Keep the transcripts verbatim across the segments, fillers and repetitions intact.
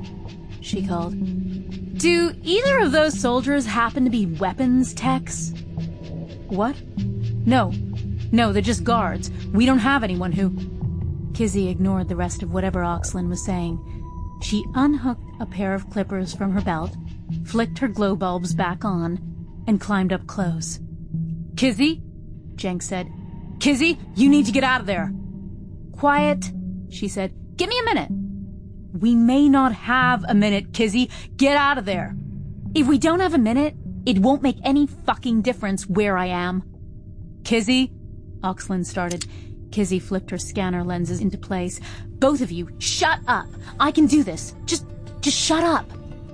she called. Do either of those soldiers happen to be weapons techs? What? No. No, they're just guards. We don't have anyone who... Kizzy ignored the rest of whatever Oxlin was saying. She unhooked a pair of clippers from her belt, flicked her glow bulbs back on, and climbed up close. Kizzy? Jenks said. Kizzy, you need to get out of there. Quiet, she said. Give me a minute. We may not have a minute, Kizzy. Get out of there. If we don't have a minute, it won't make any fucking difference where I am. Kizzy? Oxlin started. Kizzy flipped her scanner lenses into place. Both of you, shut up. I can do this. Just, just shut up.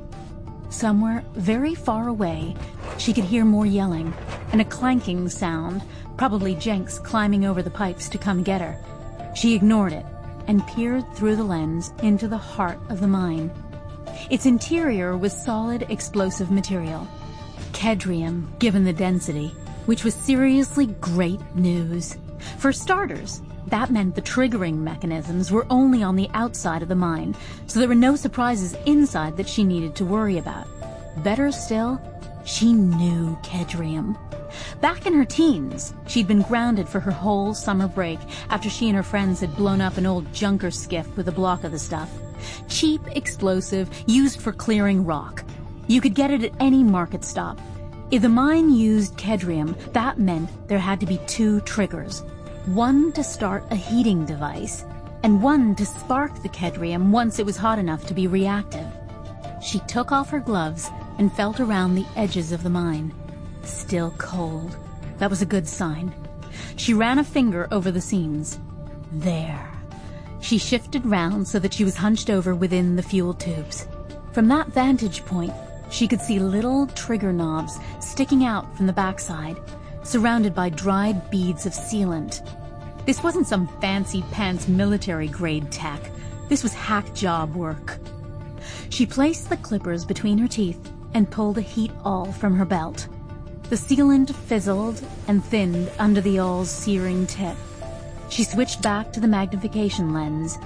Somewhere very far away, she could hear more yelling and a clanking sound, probably Jenks climbing over the pipes to come get her. She ignored it and peered through the lens into the heart of the mine. Its interior was solid explosive material. Kedrium, given the density, which was seriously great news. For starters, that meant the triggering mechanisms were only on the outside of the mine, so there were no surprises inside that she needed to worry about. Better still, she knew Kedrium. Back in her teens, she'd been grounded for her whole summer break after she and her friends had blown up an old junker skiff with a block of the stuff. Cheap explosive used for clearing rock. You could get it at any market stop. If the mine used Kedrium, that meant there had to be two triggers. One to start a heating device, and one to spark the Kedrium once it was hot enough to be reactive. She took off her gloves and felt around the edges of the mine. Still cold. That was a good sign. She ran a finger over the seams. There. She shifted round so that she was hunched over within the fuel tubes. From that vantage point, she could see little trigger knobs sticking out from the backside, surrounded by dried beads of sealant. This wasn't some fancy-pants military-grade tech. This was hack job work. She placed the clippers between her teeth and pulled a heat awl from her belt. The sealant fizzled and thinned under the awl's searing tip. She switched back to the magnification lens.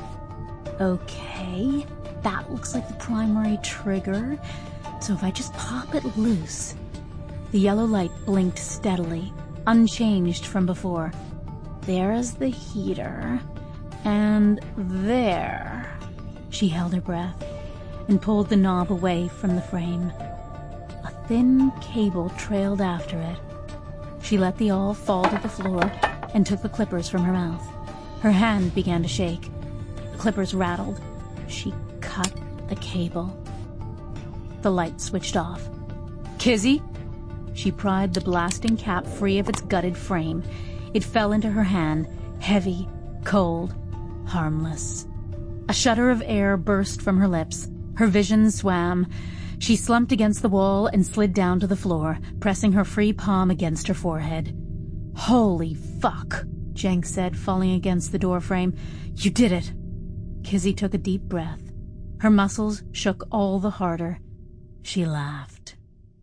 Okay, that looks like the primary trigger. So if I just pop it loose... The yellow light blinked steadily, unchanged from before. There's the heater. And there... She held her breath and pulled the knob away from the frame. A thin cable trailed after it. She let the awl fall to the floor and took the clippers from her mouth. Her hand began to shake. The clippers rattled. She cut the cable. The light switched off. Kizzy? She pried the blasting cap free of its gutted frame. It fell into her hand, heavy, cold, harmless. A shudder of air burst from her lips. Her vision swam. She slumped against the wall and slid down to the floor, pressing her free palm against her forehead. Holy fuck, Jenks said, falling against the doorframe. You did it. Kizzy took a deep breath. Her muscles shook all the harder. She laughed.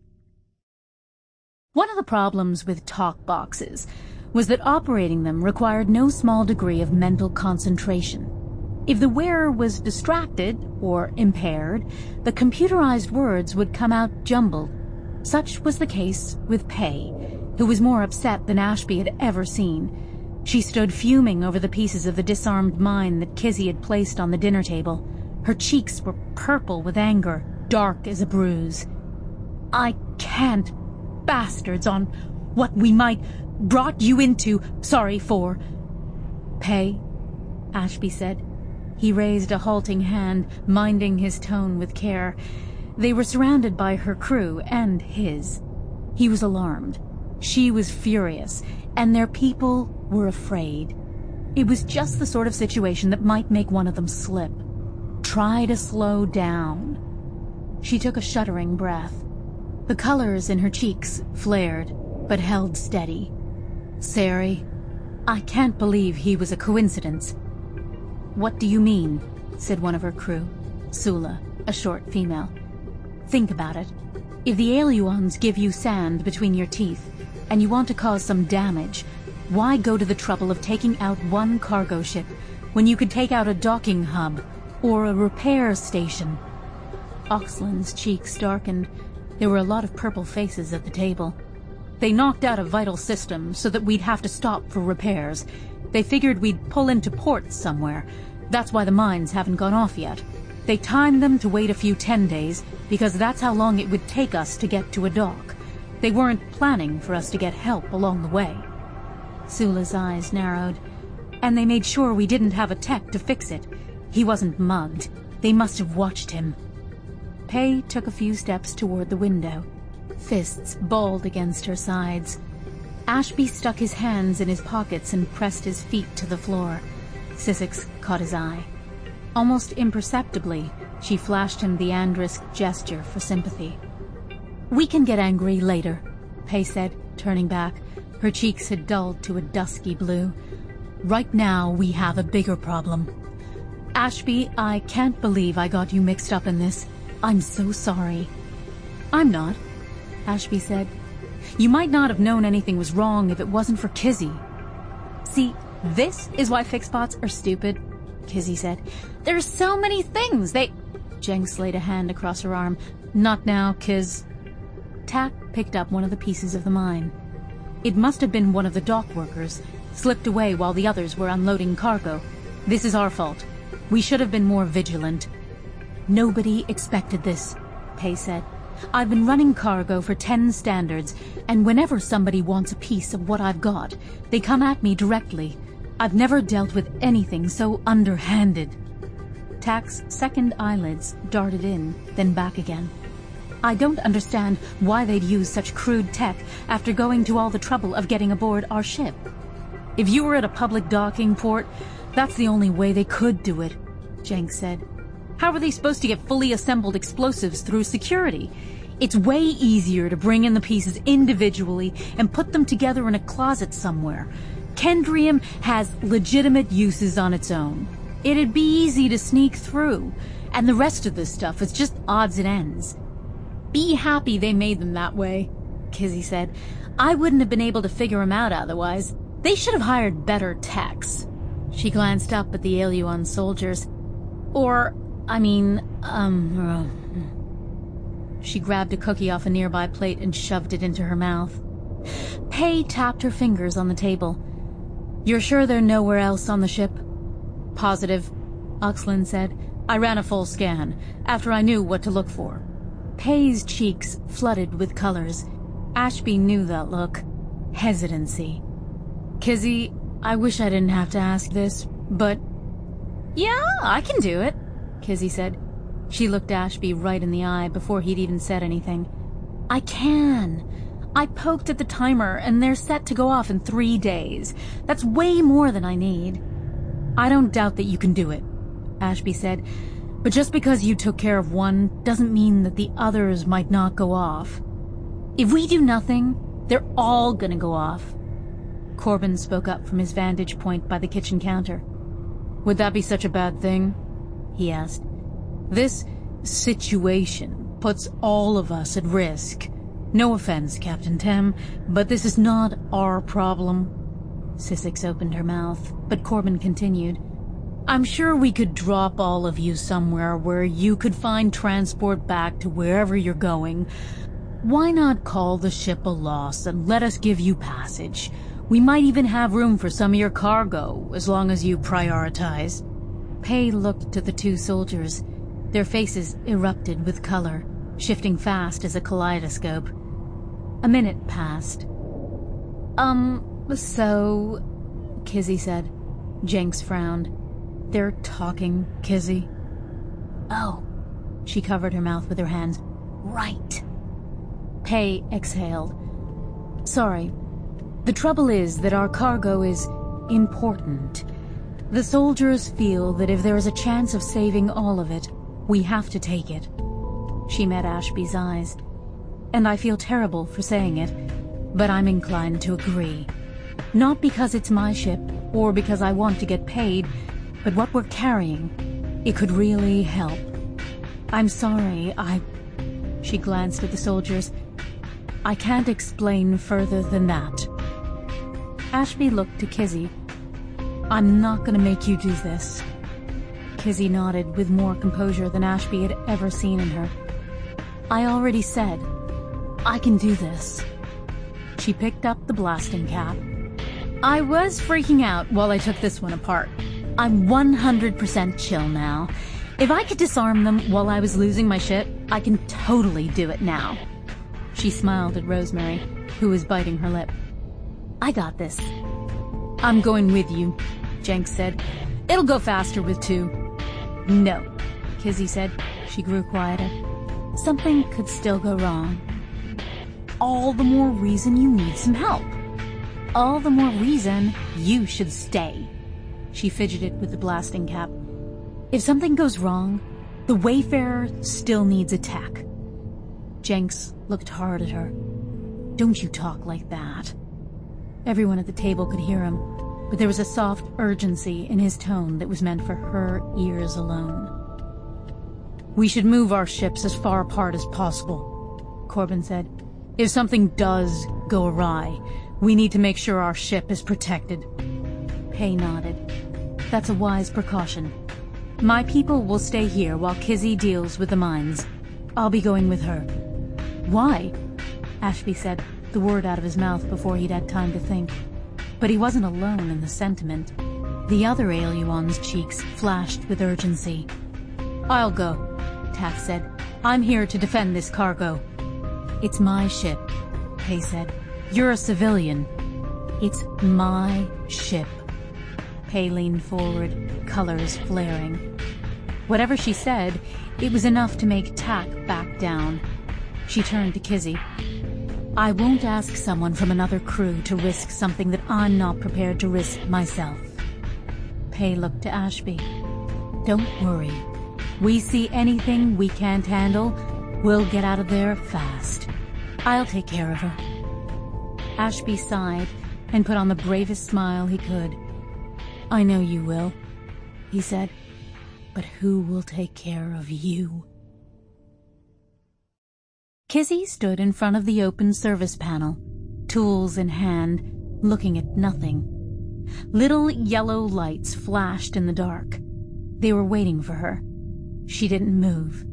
One of the problems with talk boxes was that operating them required no small degree of mental concentration. If the wearer was distracted or impaired, the computerized words would come out jumbled. Such was the case with Pei, who was more upset than Ashby had ever seen. She stood fuming over the pieces of the disarmed mine that Kizzy had placed on the dinner table. Her cheeks were purple with anger, dark as a bruise. I can't, bastards, on what we might brought you into, sorry for. Pei, Ashby said. He raised a halting hand, minding his tone with care. They were surrounded by her crew and his. He was alarmed. She was furious, and their people were afraid. It was just the sort of situation that might make one of them slip. Try to slow down. She took a shuddering breath. The colors in her cheeks flared, but held steady. Sari, I can't believe he was a coincidence. What do you mean? Said one of her crew, Sula, a short female. Think about it. If the Aeluons give you sand between your teeth, and you want to cause some damage, why go to the trouble of taking out one cargo ship when you could take out a docking hub or a repair station? Oxlin's cheeks darkened. There were a lot of purple faces at the table. They knocked out a vital system so that we'd have to stop for repairs. They figured we'd pull into port somewhere. That's why the mines haven't gone off yet. They timed them to wait a few ten days, because that's how long it would take us to get to a dock. They weren't planning for us to get help along the way. Sula's eyes narrowed. And they made sure we didn't have a tech to fix it. He wasn't mugged. They must have watched him. Pei took a few steps toward the window. Fists balled against her sides. Ashby stuck his hands in his pockets and pressed his feet to the floor. Sissix caught his eye. Almost imperceptibly, she flashed him the Andrisk gesture for sympathy. "We can get angry later," Pei said, turning back. Her cheeks had dulled to a dusky blue. "Right now, we have a bigger problem. Ashby, I can't believe I got you mixed up in this. I'm so sorry." "I'm not," Ashby said. "You might not have known anything was wrong if it wasn't for Kizzy." "See, this is why fixbots are stupid," Kizzy said. "There are so many things they—" Jenks laid a hand across her arm. "Not now, Kiz." Tak picked up one of the pieces of the mine. It must have been one of the dock workers, slipped away while the others were unloading cargo. This is our fault. We should have been more vigilant. "Nobody expected this," Pei said. "I've been running cargo for ten standards, and whenever somebody wants a piece of what I've got, they come at me directly. I've never dealt with anything so underhanded." Tak's second eyelids darted in, then back again. "I don't understand why they'd use such crude tech after going to all the trouble of getting aboard our ship. If you were at a public docking port, that's the only way they could do it," Jenks said. "How are they supposed to get fully assembled explosives through security? It's way easier to bring in the pieces individually and put them together in a closet somewhere. Kendrium has legitimate uses on its own. It'd be easy to sneak through, and the rest of this stuff is just odds and ends." "Be happy they made them that way," Kizzy said. "I wouldn't have been able to figure them out otherwise. They should have hired better techs." She glanced up at the Aeluan soldiers. Or, I mean, um... Uh, she grabbed a cookie off a nearby plate and shoved it into her mouth. Pei tapped her fingers on the table. "You're sure they're nowhere else on the ship?" "Positive," Oxlin said. "I ran a full scan, after I knew what to look for." Pei's cheeks flooded with colors. Ashby knew that look. Hesitancy. "Kizzy, I wish I didn't have to ask this, but—" "Yeah, I can do it," Kizzy said. She looked Ashby right in the eye before he'd even said anything. "I can. I poked at the timer, and they're set to go off in three days. That's way more than I need." "I don't doubt that you can do it," Ashby said. "But just because you took care of one doesn't mean that the others might not go off. If we do nothing, they're all gonna go off." Corbin spoke up from his vantage point by the kitchen counter. "Would that be such a bad thing?" he asked. "This situation puts all of us at risk. No offense, Captain Tem, but this is not our problem." Sissix opened her mouth, but Corbin continued. "I'm sure we could drop all of you somewhere where you could find transport back to wherever you're going. Why not call the ship a loss and let us give you passage? We might even have room for some of your cargo, as long as you prioritize." Pei looked to the two soldiers. Their faces erupted with color, shifting fast as a kaleidoscope. A minute passed. Um, so... Kizzy said. Jenks frowned. "They're talking, Kizzy." "Oh." She covered her mouth with her hands. "Right." Pei exhaled. "Sorry. The trouble is that our cargo is important. The soldiers feel that if there is a chance of saving all of it, we have to take it." She met Ashby's eyes. "And I feel terrible for saying it, but I'm inclined to agree. Not because it's my ship, or because I want to get paid, but what we're carrying, it could really help. I'm sorry, I..." She glanced at the soldiers. "I can't explain further than that." Ashby looked to Kizzy. "I'm not gonna make you do this." Kizzy nodded with more composure than Ashby had ever seen in her. I already said, I can do this. She picked up the blasting cap. I was freaking out while I took this one apart. I'm one hundred percent chill now. If I could disarm them while I was losing my shit, I can totally do it now. She smiled at Rosemary, who was biting her lip. I got this. I'm going with you, Jenks said. It'll go faster with two. No, Kizzy said. She grew quieter. Something could still go wrong. All the more reason you need some help. All the more reason you should stay. She fidgeted with the blasting cap. If something goes wrong, the Wayfarer still needs a tech. Jenks looked hard at her. Don't you talk like that. Everyone at the table could hear him, but there was a soft urgency in his tone that was meant for her ears alone. We should move our ships as far apart as possible, Corbin said. If something does go awry, we need to make sure our ship is protected. Pei nodded. That's a wise precaution. My people will stay here while Kizzy deals with the mines. I'll be going with her. Why? Ashby said, the word out of his mouth before he'd had time to think. But he wasn't alone in the sentiment. The other Aeluan's cheeks flashed with urgency. I'll go, Taff said. I'm here to defend this cargo. It's my ship, Pei said. You're a civilian. It's my ship. Pei leaned forward, colors flaring. Whatever she said, it was enough to make Tack back down. She turned to Kizzy. I won't ask someone from another crew to risk something that I'm not prepared to risk myself. Pei looked to Ashby. Don't worry. We see anything we can't handle, we'll get out of there fast. I'll take care of her. Ashby sighed and put on the bravest smile he could. I know you will, he said. But who will take care of you? Kizzy stood in front of the open service panel, tools in hand, looking at nothing. Little yellow lights flashed in the dark. They were waiting for her. She didn't move.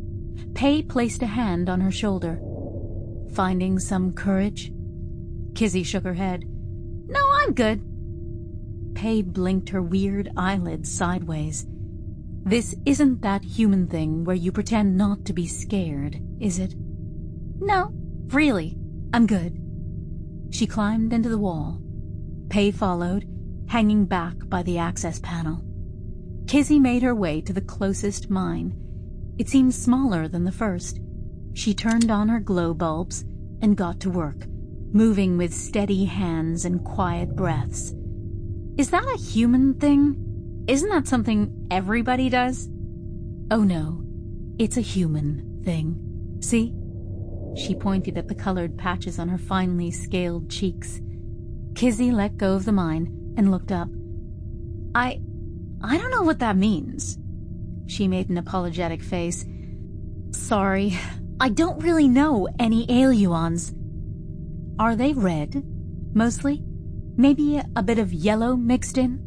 Pei placed a hand on her shoulder. Finding some courage? Kizzy shook her head. No, I'm good. Pei blinked her weird eyelids sideways. This isn't that human thing where you pretend not to be scared, is it? No, really, I'm good. She climbed into the wall. Pei followed, hanging back by the access panel. Kizzy made her way to the closest mine. It seemed smaller than the first. She turned on her glow bulbs and got to work, moving with steady hands and quiet breaths. Is that a human thing? Isn't that something everybody does? Oh no, it's a human thing. See? She pointed at the colored patches on her finely scaled cheeks. Kizzy let go of the mine and looked up. I... I don't know what that means. She made an apologetic face. Sorry, I don't really know any Aeluans. Are they red, mostly? Maybe a bit of yellow mixed in?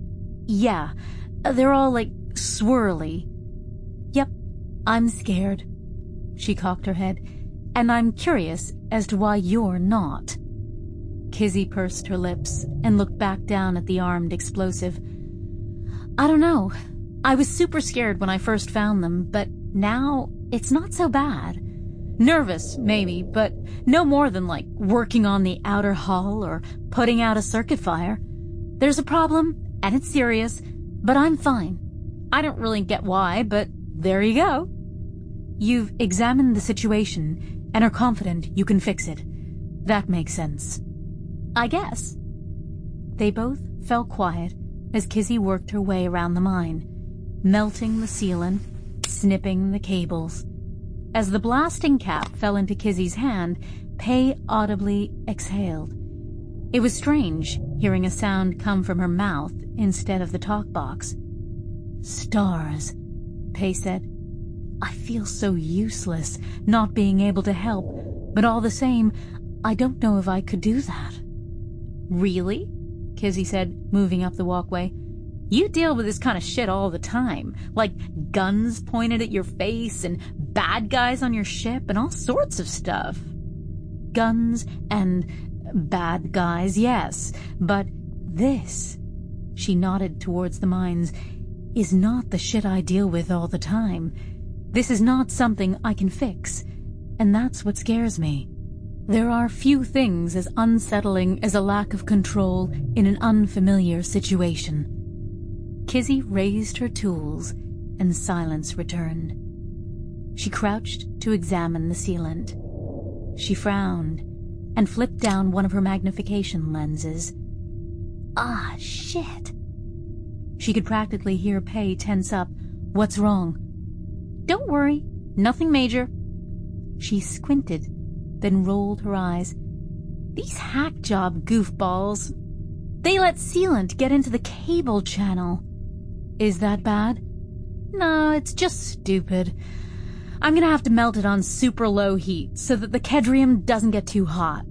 Yeah, they're all like swirly. Yep, I'm scared. She cocked her head. And I'm curious as to why you're not. Kizzy pursed her lips and looked back down at the armed explosive. I don't know. I was super scared when I first found them, but now it's not so bad. Nervous, maybe, but no more than like working on the outer hull or putting out a circuit fire. There's a problem, and it's serious, but I'm fine. I don't really get why, but there you go. You've examined the situation and are confident you can fix it. That makes sense. I guess. They both fell quiet as Kizzy worked her way around the mine, melting the sealant, snipping the cables. As the blasting cap fell into Kizzy's hand, Pei audibly exhaled. It was strange hearing a sound come from her mouth instead of the talk box. Stars, Pei said. I feel so useless, not being able to help, but all the same, I don't know if I could do that. Really? Kizzy said, moving up the walkway. You deal with this kind of shit all the time, like guns pointed at your face and bad guys on your ship and all sorts of stuff. Guns and bad guys, yes, but this, she nodded towards the mines, is not the shit I deal with all the time. This is not something I can fix, and that's what scares me. There are few things as unsettling as a lack of control in an unfamiliar situation. Kizzy raised her tools, and silence returned. She crouched to examine the sealant. She frowned, and flipped down one of her magnification lenses. Ah, shit. She could practically hear Pei tense up. What's wrong? Don't worry, nothing major. She squinted, then rolled her eyes. These hack job goofballs. They let sealant get into the cable channel. Is that bad? No, it's just stupid. I'm gonna have to melt it on super low heat so that the kedrium doesn't get too hot.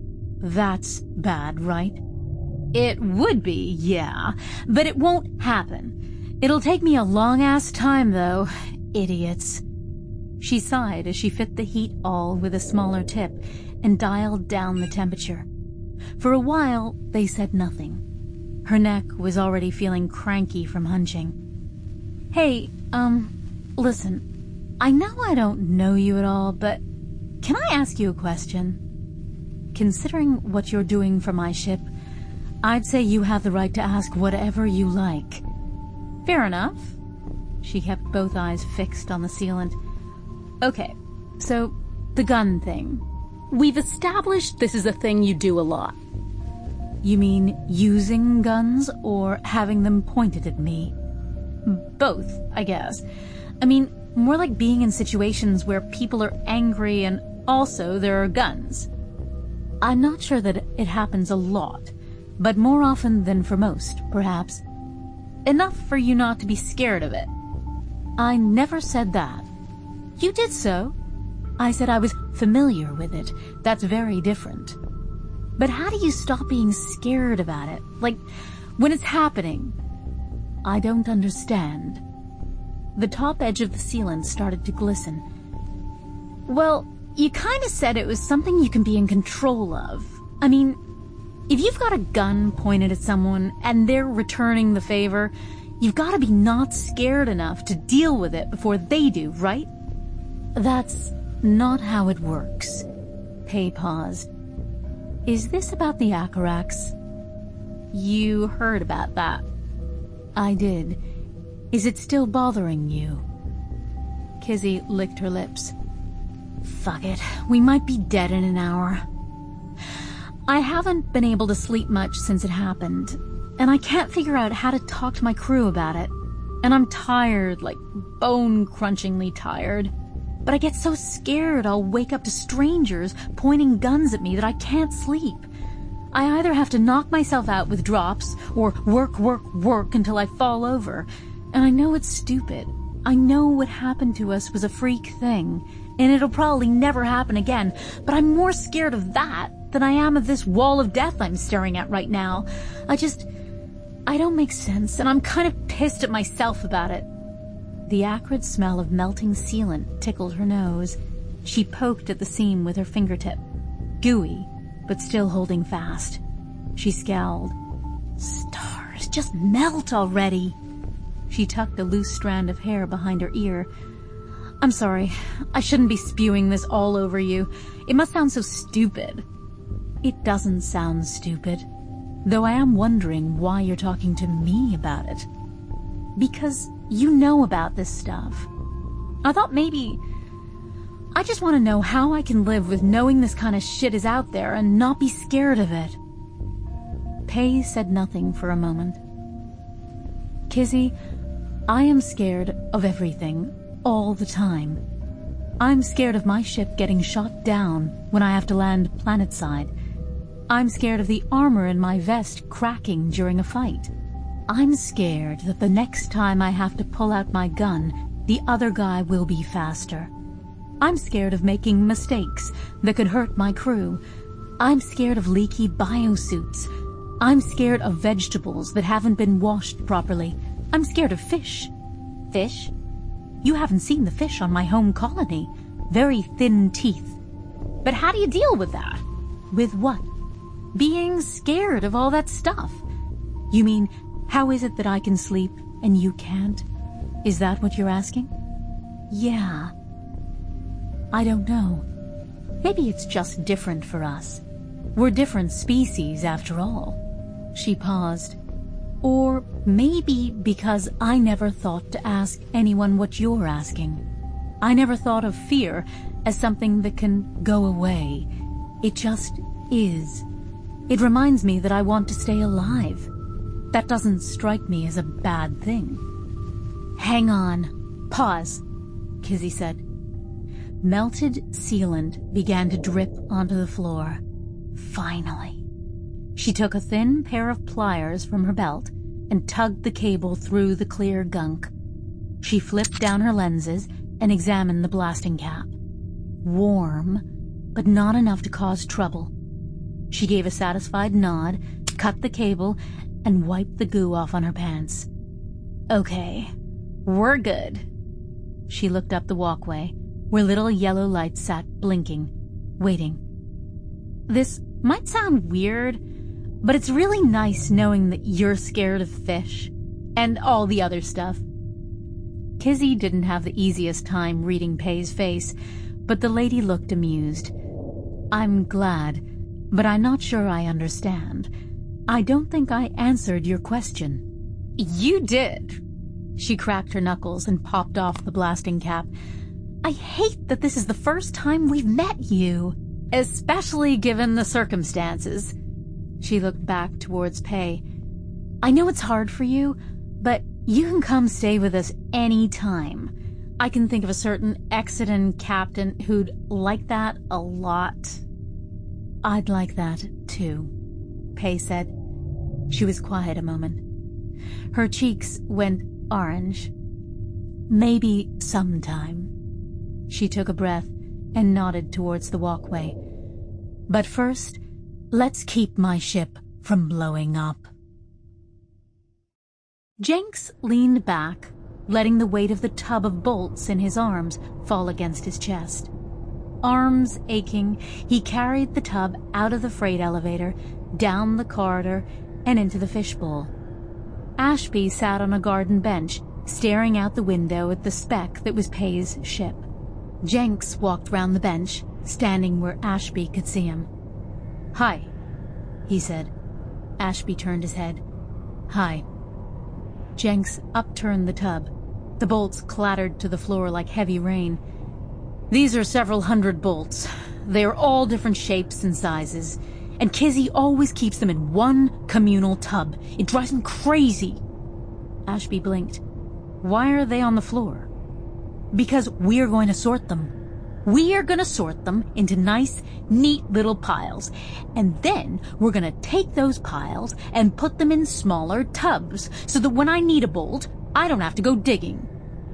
That's bad, right? It would be, yeah, but it won't happen. It'll take me a long-ass time, though. Idiots. She sighed as she fit the heat awl with a smaller tip and dialed down the temperature. For a while, they said nothing. Her neck was already feeling cranky from hunching. Hey, um, listen, I know I don't know you at all, but can I ask you a question? Considering what you're doing for my ship, I'd say you have the right to ask whatever you like. Fair enough. She kept both eyes fixed on the sealant. Okay, so, the gun thing. We've established this is a thing you do a lot. You mean using guns or having them pointed at me? Both, I guess. I mean, more like being in situations where people are angry and also there are guns. I'm not sure that it happens a lot, but more often than for most, perhaps. Enough for you not to be scared of it. I never said that. You did so. I said I was familiar with it. That's very different. But how do you stop being scared about it? Like, when it's happening? I don't understand. The top edge of the sealant started to glisten. Well, you kind of said it was something you can be in control of. I mean, if you've got a gun pointed at someone and they're returning the favor, you've got to be not scared enough to deal with it before they do, right? That's not how it works. Pei paused. Is this about the Acarax? You heard about that. I did. Is it still bothering you? Kizzy licked her lips. Fuck it. We might be dead in an hour. I haven't been able to sleep much since it happened, and I can't figure out how to talk to my crew about it. And I'm tired, like bone-crunchingly tired. But I get so scared I'll wake up to strangers pointing guns at me that I can't sleep. I either have to knock myself out with drops or work, work, work until I fall over. And I know it's stupid. I know what happened to us was a freak thing, and it'll probably never happen again, but I'm more scared of that than I am of this wall of death I'm staring at right now. I just... I don't make sense, and I'm kind of pissed at myself about it. The acrid smell of melting sealant tickled her nose. She poked at the seam with her fingertip. Gooey, but still holding fast. She scowled. Stars, just melt already. She tucked a loose strand of hair behind her ear. I'm sorry. I shouldn't be spewing this all over you. It must sound so stupid. It doesn't sound stupid. Though I am wondering why you're talking to me about it. Because you know about this stuff. I thought maybe... I just want to know how I can live with knowing this kind of shit is out there and not be scared of it. Pei said nothing for a moment. Kizzy, I am scared of everything, all the time. I'm scared of my ship getting shot down when I have to land planetside. I'm scared of the armor in my vest cracking during a fight. I'm scared that the next time I have to pull out my gun, the other guy will be faster. I'm scared of making mistakes that could hurt my crew. I'm scared of leaky biosuits. I'm scared of vegetables that haven't been washed properly. I'm scared of fish. Fish? You haven't seen the fish on my home colony. Very thin teeth. But how do you deal with that? With what? Being scared of all that stuff. You mean, how is it that I can sleep and you can't? Is that what you're asking? Yeah. I don't know. Maybe it's just different for us. We're different species, after all. She paused. Or maybe because I never thought to ask anyone what you're asking. I never thought of fear as something that can go away. It just is. It reminds me that I want to stay alive. That doesn't strike me as a bad thing. Hang on. Pause, Kizzy said. Melted sealant began to drip onto the floor. Finally. She took a thin pair of pliers from her belt and tugged the cable through the clear gunk. She flipped down her lenses and examined the blasting cap. Warm, but not enough to cause trouble. She gave a satisfied nod, cut the cable, and wiped the goo off on her pants. Okay, we're good. She looked up the walkway, where little yellow lights sat blinking, waiting. This might sound weird, but it's really nice knowing that you're scared of fish and all the other stuff. Kizzy didn't have the easiest time reading Pei's face, but the lady looked amused. I'm glad, but I'm not sure I understand. I don't think I answered your question. You did. She cracked her knuckles and popped off the blasting cap. I hate that this is the first time we've met you, especially given the circumstances. She looked back towards Pei. I know it's hard for you, but you can come stay with us any time. I can think of a certain Exodus captain who'd like that a lot. I'd like that, too, Pei said. She was quiet a moment. Her cheeks went orange. Maybe sometime. She took a breath and nodded towards the walkway. But first, let's keep my ship from blowing up. Jenks leaned back, letting the weight of the tub of bolts in his arms fall against his chest. Arms aching, he carried the tub out of the freight elevator, down the corridor, and into the fishbowl. Ashby sat on a garden bench, staring out the window at the speck that was Pei's ship. Jenks walked round the bench, standing where Ashby could see him. Hi, he said. Ashby turned his head. Hi. Jenks upturned the tub. The bolts clattered to the floor like heavy rain. These are several hundred bolts. They are all different shapes and sizes, and Kizzy always keeps them in one communal tub. It drives him crazy. Ashby blinked. Why are they on the floor? Because we're going to sort them. We are going to sort them into nice, neat little piles, and then we're going to take those piles and put them in smaller tubs so that when I need a bolt, I don't have to go digging.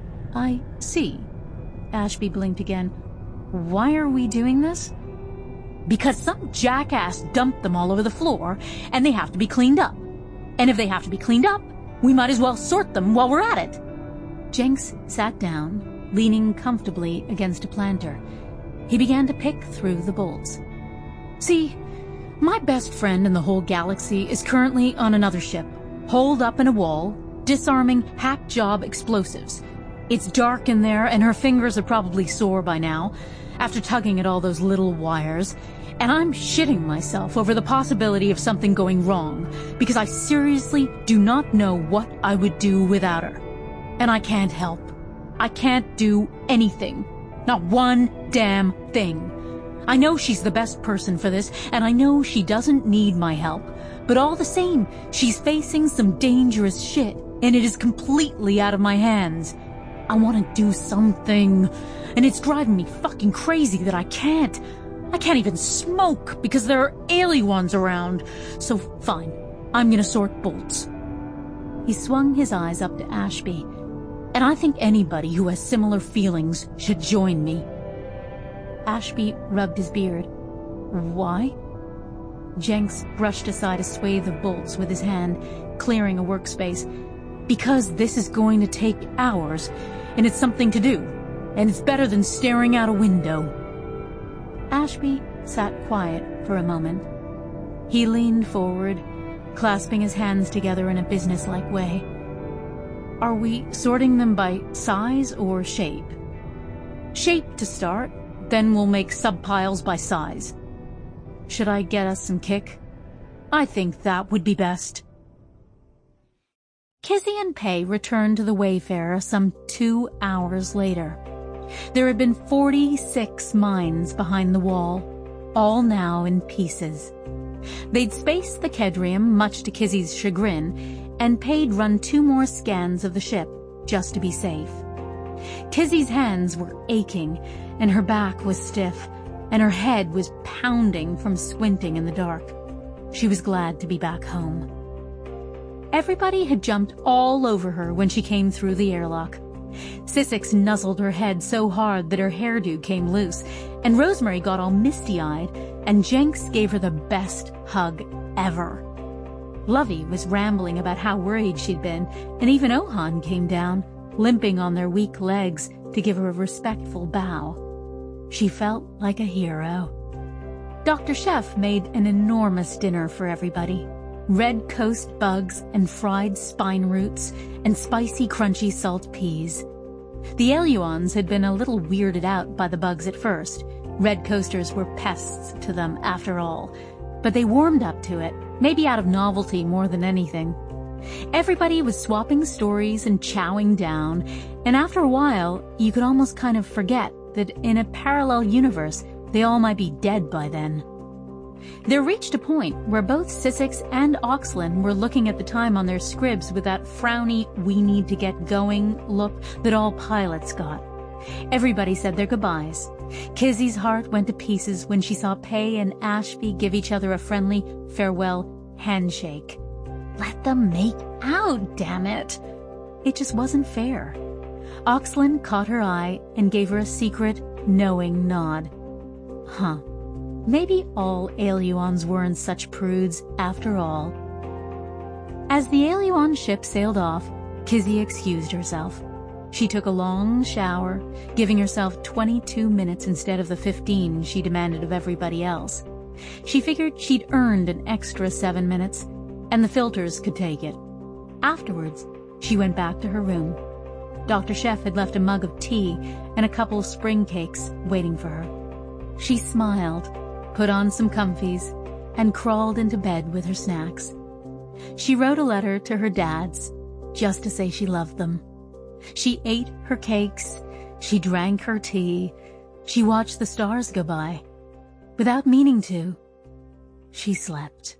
I see. Ashby blinked again. Why are we doing this? Because some jackass dumped them all over the floor, and they have to be cleaned up. And if they have to be cleaned up, we might as well sort them while we're at it. Jenks sat down, leaning comfortably against a planter. He began to pick through the bolts. See, my best friend in the whole galaxy is currently on another ship, holed up in a wall, disarming hack job explosives. It's dark in there, and her fingers are probably sore by now, after tugging at all those little wires, and I'm shitting myself over the possibility of something going wrong, because I seriously do not know what I would do without her. And I can't help. I can't do anything. Not one damn thing. I know she's the best person for this, and I know she doesn't need my help. But all the same, she's facing some dangerous shit, and it is completely out of my hands. I want to do something, and it's driving me fucking crazy that I can't. I can't even smoke because there are alien ones around. So fine, I'm gonna sort bolts. He swung his eyes up to Ashby. And I think anybody who has similar feelings should join me. Ashby rubbed his beard. Why? Jenks brushed aside a swathe of bolts with his hand, clearing a workspace. Because this is going to take hours, and it's something to do, and it's better than staring out a window. Ashby sat quiet for a moment. He leaned forward, clasping his hands together in a businesslike way. Are we sorting them by size or shape? Shape to start, then we'll make subpiles by size. Should I get us some kick? I think that would be best. Kizzy and Pei returned to the Wayfarer some two hours later. There had been forty-six mines behind the wall, all now in pieces. They'd spaced the Kedrium, much to Kizzy's chagrin, and Pei'd run two more scans of the ship, just to be safe. Kizzy's hands were aching, and her back was stiff, and her head was pounding from squinting in the dark. She was glad to be back home. Everybody had jumped all over her when she came through the airlock. Sissix nuzzled her head so hard that her hairdo came loose, and Rosemary got all misty-eyed, and Jenks gave her the best hug ever. Lovey was rambling about how worried she'd been, and even Ohan came down, limping on their weak legs, to give her a respectful bow. She felt like a hero. Doctor Chef made an enormous dinner for everybody. Red Coast bugs and fried spine roots and spicy crunchy salt peas. The Eluons had been a little weirded out by the bugs at first. Red Coasters were pests to them after all. But they warmed up to it, maybe out of novelty more than anything. Everybody was swapping stories and chowing down, and after a while, you could almost kind of forget that in a parallel universe, they all might be dead by then. There reached a point where both Sissix and Oxlin were looking at the time on their scribs with that frowny, we-need-to-get-going look that all pilots got. Everybody said their goodbyes. Kizzy's heart went to pieces when she saw Pei and Ashby give each other a friendly farewell handshake. Let them make out, damn it! It just wasn't fair. Oxlin caught her eye and gave her a secret, knowing nod. Huh. Maybe all Eluons weren't such prudes after all. As the Eluon ship sailed off, Kizzy excused herself. She took a long shower, giving herself twenty-two minutes instead of the fifteen she demanded of everybody else. She figured she'd earned an extra seven minutes, and the filters could take it. Afterwards, she went back to her room. Doctor Chef had left a mug of tea and a couple of spring cakes waiting for her. She smiled, put on some comfies, and crawled into bed with her snacks. She wrote a letter to her dads, just to say she loved them. She ate her cakes, she drank her tea, she watched the stars go by. Without meaning to, she slept.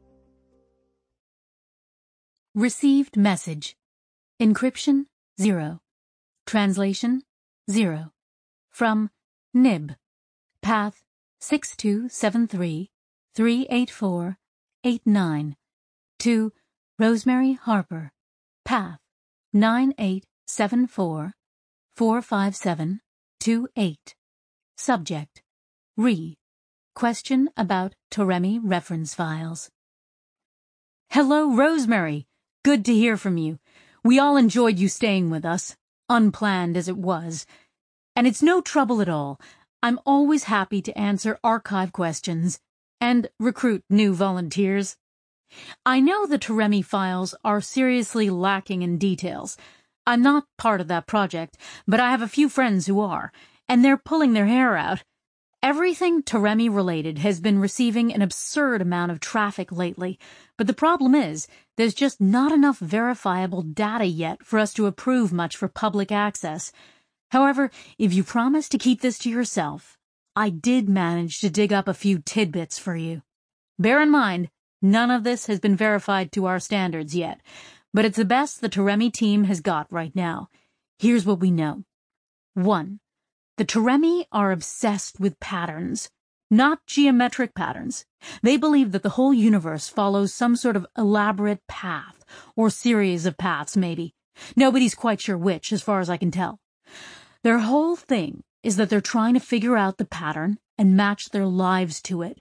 Received message. Encryption, zero. Translation, zero. From Nib. Path six two seven three, three eight four, eight nine. To Rosemary Harper. Path nine eight seven four, four five seven, two eight. Subject. Re. Question about Toremi reference files. Hello, Rosemary. Good to hear from you. We all enjoyed you staying with us, unplanned as it was. And it's no trouble at all. I'm always happy to answer archive questions and recruit new volunteers. I know the Toremi files are seriously lacking in details. I'm not part of that project, but I have a few friends who are, and they're pulling their hair out. Everything Toremi related has been receiving an absurd amount of traffic lately, but the problem is there's just not enough verifiable data yet for us to approve much for public access. However, if you promise to keep this to yourself, I did manage to dig up a few tidbits for you. Bear in mind, none of this has been verified to our standards yet, but it's the best the Toremi team has got right now. Here's what we know. One. The Toremi are obsessed with patterns, not geometric patterns. They believe that the whole universe follows some sort of elaborate path, or series of paths, maybe. Nobody's quite sure which, as far as I can tell. Their whole thing is that they're trying to figure out the pattern and match their lives to it.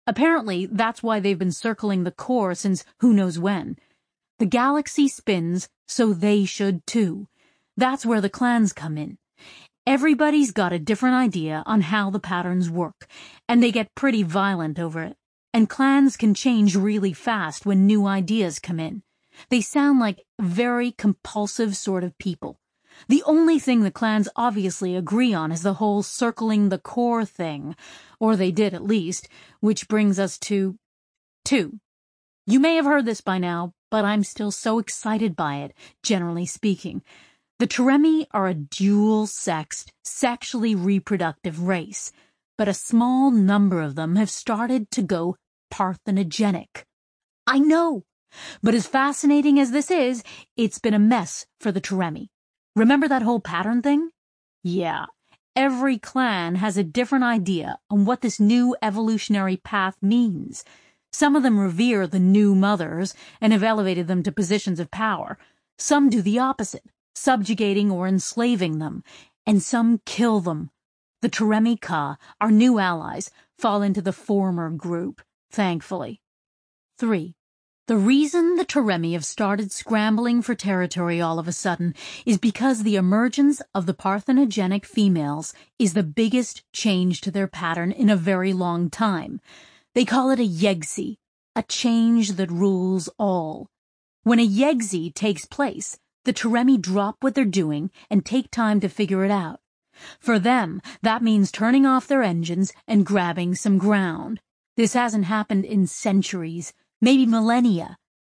Apparently, that's why they've been circling the core since who knows when. The galaxy spins, so they should too. That's where the clans come in. Everybody's got a different idea on how the patterns work, and they get pretty violent over it. And clans can change really fast when new ideas come in. They sound like very compulsive sort of people. The only thing the clans obviously agree on is the whole circling the core thing, or they did at least, which brings us to two. You may have heard this by now, but I'm still so excited by it, generally speaking. The Teremi are a dual-sexed, sexually reproductive race, but a small number of them have started to go parthenogenic. I know, but as fascinating as this is, it's been a mess for the Teremi. Remember that whole pattern thing? Yeah, every clan has a different idea on what this new evolutionary path means. Some of them revere the new mothers and have elevated them to positions of power. Some do the opposite, subjugating or enslaving them, and some kill them. The Teremi Ka, our new allies, fall into the former group, thankfully. three. The reason the Teremi have started scrambling for territory all of a sudden is because the emergence of the parthenogenic females is the biggest change to their pattern in a very long time. They call it a Yegsi, a change that rules all. When a Yegsi takes place, the Teremi drop what they're doing and take time to figure it out. For them, that means turning off their engines and grabbing some ground. This hasn't happened in centuries, maybe millennia.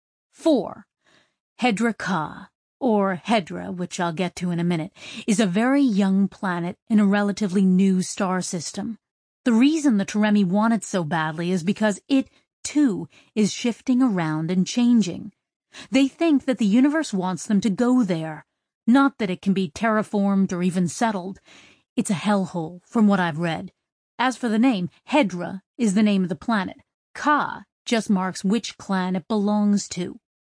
Four. Hedra Ka, or Hedra, which I'll get to in a minute, is a very young planet in a relatively new star system. The reason the Teremi want it so badly is because it, too, is shifting around and changing. They think that the universe wants them to go there, not that it can be terraformed or even settled. It's a hellhole, from what I've read. As for the name, Hedra is the name of the planet. Ka just marks which clan it belongs to.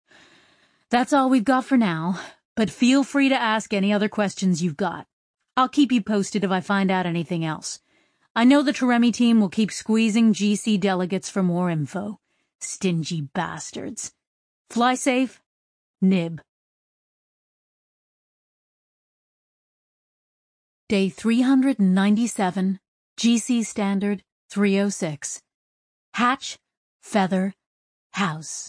That's all we've got for now, but feel free to ask any other questions you've got. I'll keep you posted if I find out anything else. I know the Teremi team will keep squeezing G C delegates for more info. Stingy bastards. Fly safe, Nib. Day three hundred ninety-seven, G C Standard three oh six. Hatch, Feather, House.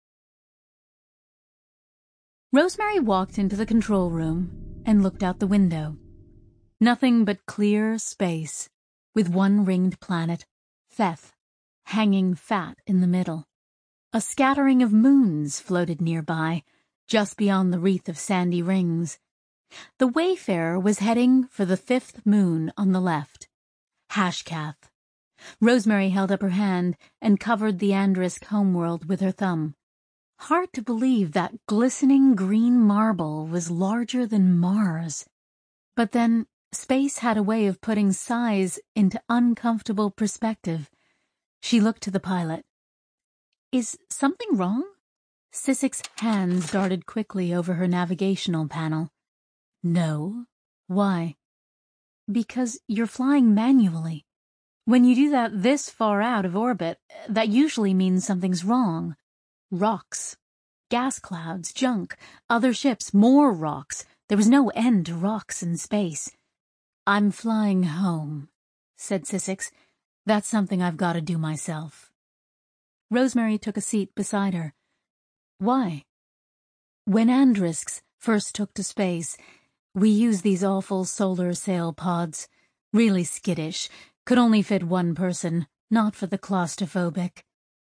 Rosemary walked into the control room and looked out the window. Nothing but clear space, with one ringed planet, Theth, hanging fat in the middle. A scattering of moons floated nearby, just beyond the wreath of sandy rings. The Wayfarer was heading for the fifth moon on the left, Hashkath. Rosemary held up her hand and covered the Andrisk homeworld with her thumb. Hard to believe that glistening green marble was larger than Mars. But then, space had a way of putting size into uncomfortable perspective. She looked to the pilot. Is something wrong? Sissik's hands darted quickly over her navigational panel. No. Why? Because you're flying manually. When you do that this far out of orbit, that usually means something's wrong. Rocks. Gas clouds, junk, other ships, more rocks. There was no end to rocks in space. I'm flying home, said Sissix. That's something I've got to do myself. Rosemary took a seat beside her. Why? When Andrisks first took to space, we used these awful solar sail pods. Really skittish. Could only fit one person, not for the claustrophobic.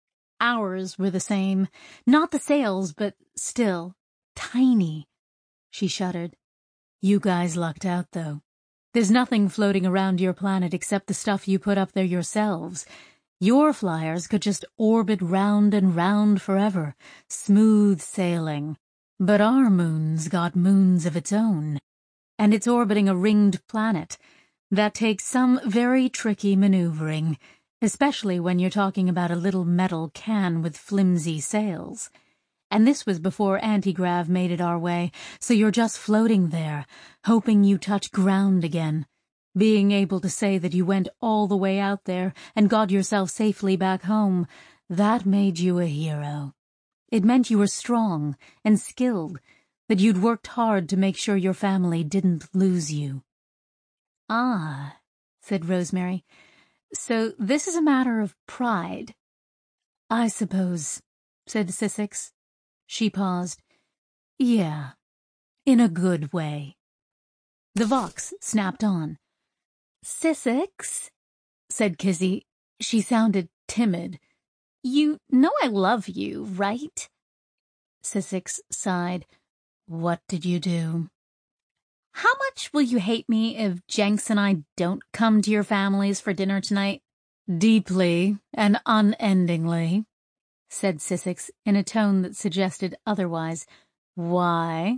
Ours were the same. Not the sails, but still, tiny. She shuddered. You guys lucked out, though. There's nothing floating around your planet except the stuff you put up there yourselves. Your flyers could just orbit round and round forever, smooth sailing. But our moon's got moons of its own, and it's orbiting a ringed planet. That takes some very tricky maneuvering, especially when you're talking about a little metal can with flimsy sails. And this was before antigrav made it our way, so you're just floating there, hoping you touch ground again. Being able to say that you went all the way out there and got yourself safely back home, that made you a hero. It meant you were strong and skilled, that you'd worked hard to make sure your family didn't lose you. Ah, said Rosemary, so this is a matter of pride. I suppose, said Sissix. She paused. Yeah, in a good way. The Vox snapped on. Sissix, said Kizzy. She sounded timid. You know I love you, right? Sissix sighed. What did you do? How much will you hate me if Jenks and I don't come to your families for dinner tonight? Deeply and unendingly, said Sissix in a tone that suggested otherwise. Why?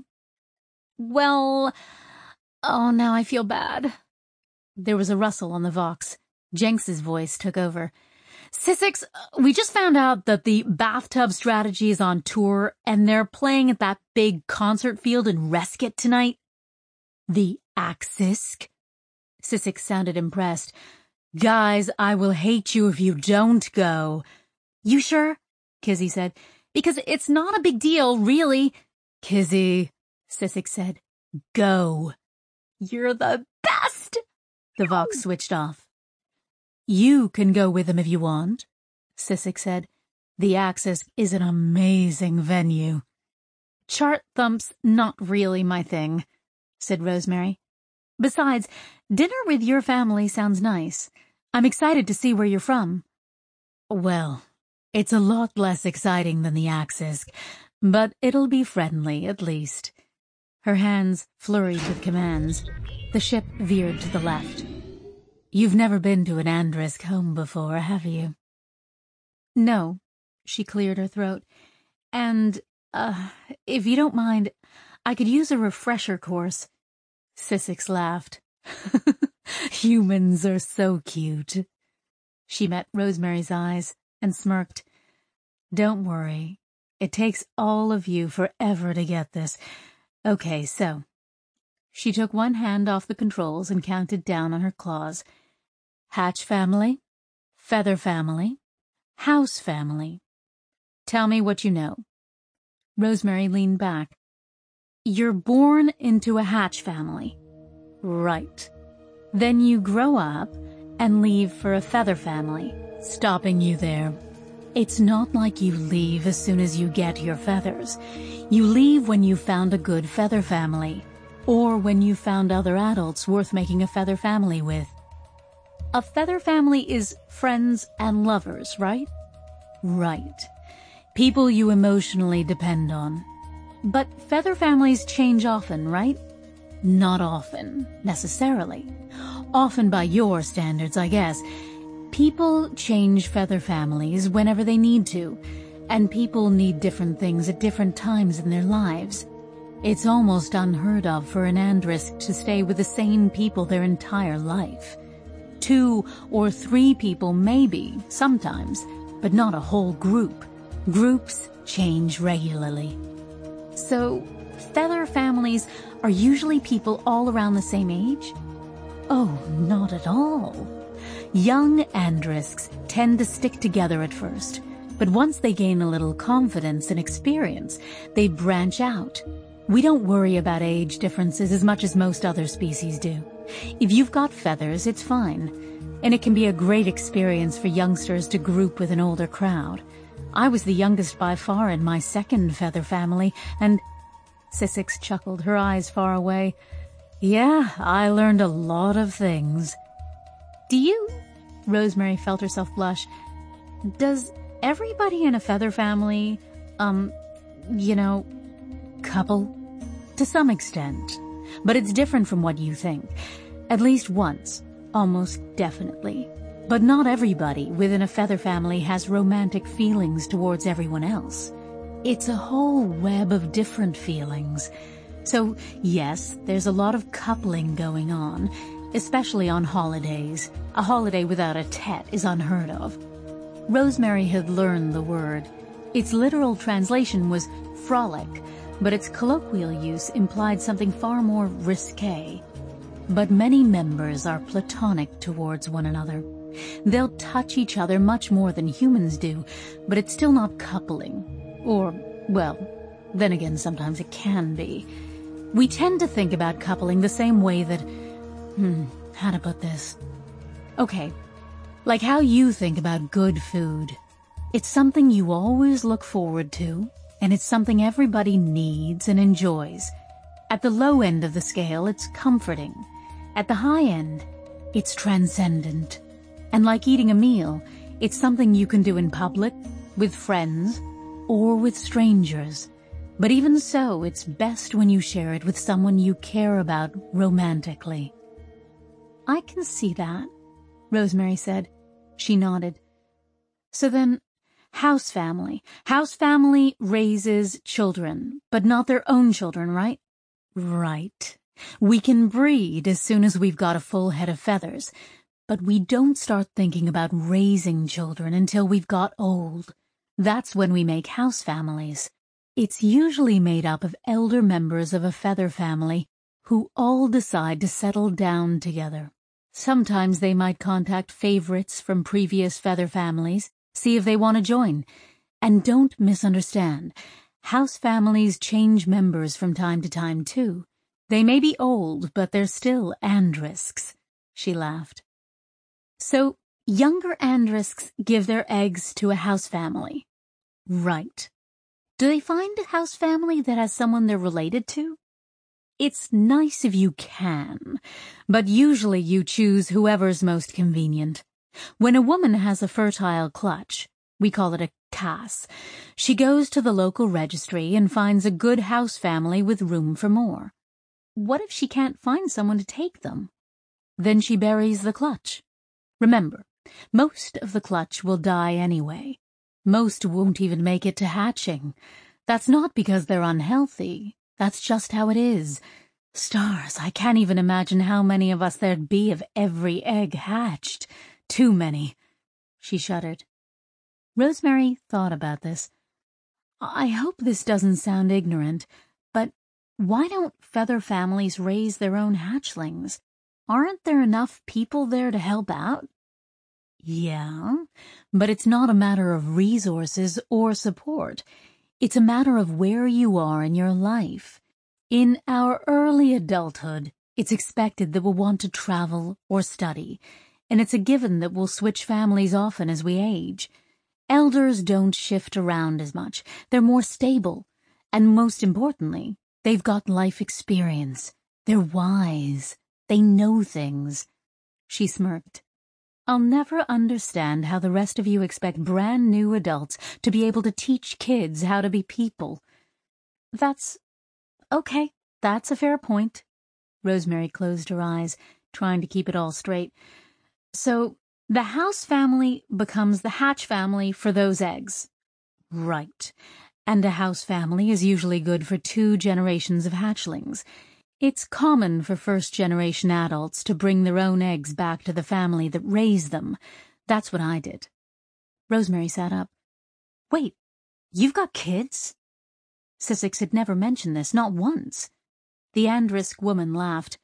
Well, oh, now I feel bad. There was a rustle on the Vox. Jenks's voice took over. Sissix, we just found out that the bathtub strategy is on tour, and they're playing at that big concert field in Resket tonight. The Axis? Sissix sounded impressed. Guys, I will hate you if you don't go. You sure? Kizzy said. Because it's not a big deal, really. Kizzy, Sissix said. Go. You're the best! The Vox switched off. You can go with them if you want, Sissix said. The Axis is an amazing venue. Chart thump's not really my thing, said Rosemary. Besides, dinner with your family sounds nice. I'm excited to see where you're from. Well, it's a lot less exciting than the Axis, but it'll be friendly, at least. Her hands flurried with commands. The ship veered to the left. You've never been to an Andrisk home before, have you? No, she cleared her throat. And, uh, if you don't mind, I could use a refresher course. Sissix laughed. Humans are so cute. She met Rosemary's eyes and smirked. Don't worry. It takes all of you forever to get this. Okay, so. She took one hand off the controls and counted down on her claws. Hatch family, Feather family, House family. Tell me what you know. Rosemary leaned back. You're born into a Hatch family. Right. Then you grow up and leave for a Feather family, stopping you there. It's not like you leave as soon as you get your feathers. You leave when you found a good Feather family, or when you found other adults worth making a Feather family with. A Feather family is friends and lovers, right? Right. People you emotionally depend on. But Feather families change often, right? Not often, necessarily. Often by your standards, I guess. People change Feather families whenever they need to, and people need different things at different times in their lives. It's almost unheard of for an Andrisk to stay with the same people their entire life. Two or three people maybe, sometimes, but not a whole group. Groups change regularly. So, Feather families are usually people all around the same age? Oh, not at all. Young Andrisks tend to stick together at first, but once they gain a little confidence and experience, they branch out. We don't worry about age differences as much as most other species do. If you've got feathers, it's fine, and it can be a great experience for youngsters to group with an older crowd. I was the youngest by far in my second Feather family, and Sissix chuckled, her eyes far away. Yeah, I learned a lot of things. Do you? Rosemary felt herself blush. Does everybody in a Feather family, um, you know, couple? To some extent. But it's different from what you think. At least once. Almost definitely. But not everybody within a Feather family has romantic feelings towards everyone else. It's a whole web of different feelings. So, yes, there's a lot of coupling going on, especially on holidays. A holiday without a Tet is unheard of. Rosemary had learned the word. Its literal translation was frolic, but its colloquial use implied something far more risque. but many members are platonic towards one another. They'll touch each other much more than humans do, but it's still not coupling. Or, well, then again, sometimes it can be. We tend to think about coupling the same way that... Hmm, how to put this? Okay, like how you think about good food. It's something you always look forward to, and it's something everybody needs and enjoys. At the low end of the scale, it's comforting. At the high end, it's transcendent. And like eating a meal, it's something you can do in public, with friends, or with strangers. But even so, it's best when you share it with someone you care about romantically. I can see that, Rosemary said. She nodded. So then, house family. House family raises children, but not their own children, right? Right. We can breed as soon as we've got a full head of feathers, but we don't start thinking about raising children until we've got old. That's when we make house families. It's usually made up of elder members of a feather family who all decide to settle down together. Sometimes they might contact favorites from previous feather families, see if they want to join. And don't misunderstand, house families change members from time to time, too. They may be old, but they're still Andrisks. She laughed. So, younger Andrisks give their eggs to a house family. Right. Do they find a house family that has someone they're related to? It's nice if you can, but usually you choose whoever's most convenient. When a woman has a fertile clutch, we call it a Cass, she goes to the local registry and finds a good house family with room for more. What if she can't find someone to take them? Then she buries the clutch. Remember, most of the clutch will die anyway. Most won't even make it to hatching. That's not because they're unhealthy. That's just how it is. Stars, I can't even imagine how many of us there'd be if every egg hatched. Too many. She shuddered. Rosemary thought about this. I hope this doesn't sound ignorant, but why don't feather families raise their own hatchlings? Aren't there enough people there to help out? Yeah, but it's not a matter of resources or support. It's a matter of where you are in your life. In our early adulthood, it's expected that we'll want to travel or study, and it's a given that we'll switch families often as we age. Elders don't shift around as much. They're more stable, and most importantly, they've got life experience. They're wise. They know things. She smirked. I'll never understand how the rest of you expect brand new adults to be able to teach kids how to be people. That's... okay, that's a fair point. Rosemary closed her eyes, trying to keep it all straight. So, the house family becomes the hatch family for those eggs. Right. And a house family is usually good for two generations of hatchlings. It's common for first-generation adults to bring their own eggs back to the family that raised them. That's what I did. Rosemary sat up. Wait, you've got kids? Sissix had never mentioned this, not once. The Andrisk woman laughed.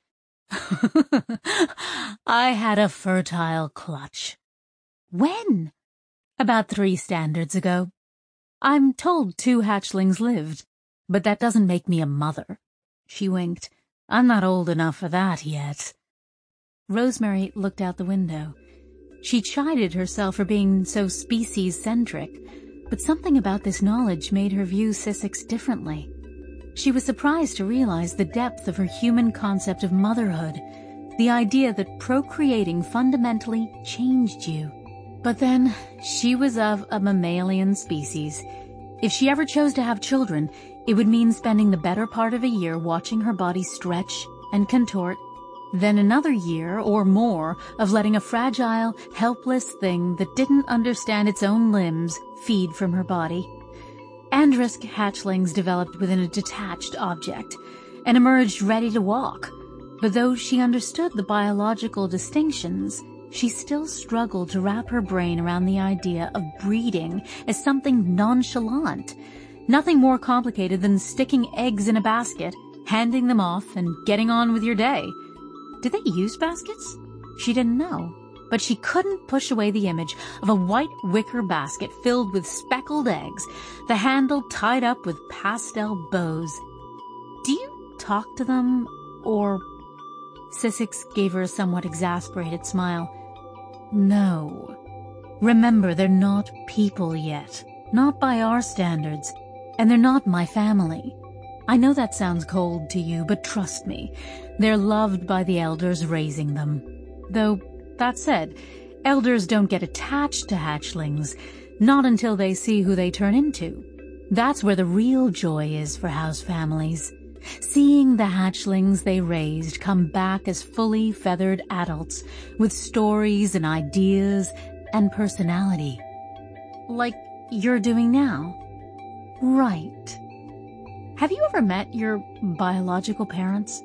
I had a fertile clutch. When? About three standards ago. I'm told two hatchlings lived, but that doesn't make me a mother. She winked. I'm not old enough for that yet. Rosemary looked out the window. She chided herself for being so species-centric, but something about this knowledge made her view Sissix differently. She was surprised to realize the depth of her human concept of motherhood, the idea that procreating fundamentally changed you. But then, she was of a mammalian species. If she ever chose to have children, it would mean spending the better part of a year watching her body stretch and contort, then another year or more of letting a fragile, helpless thing that didn't understand its own limbs feed from her body. Andrisk hatchlings developed within a detached object and emerged ready to walk, but though she understood the biological distinctions, she still struggled to wrap her brain around the idea of breeding as something nonchalant, nothing more complicated than sticking eggs in a basket, handing them off, and getting on with your day. Did they use baskets? She didn't know, but she couldn't push away the image of a white wicker basket filled with speckled eggs, the handle tied up with pastel bows. Do you talk to them, or... Sissix gave her a somewhat exasperated smile. No. Remember, they're not people yet. Not by our standards. And they're not my family. I know that sounds cold to you, but trust me, they're loved by the elders raising them. Though, that said, elders don't get attached to hatchlings, not until they see who they turn into. That's where the real joy is for house families. Seeing the hatchlings they raised come back as fully feathered adults with stories and ideas and personality. Like you're doing now. Right. Have you ever met your biological parents?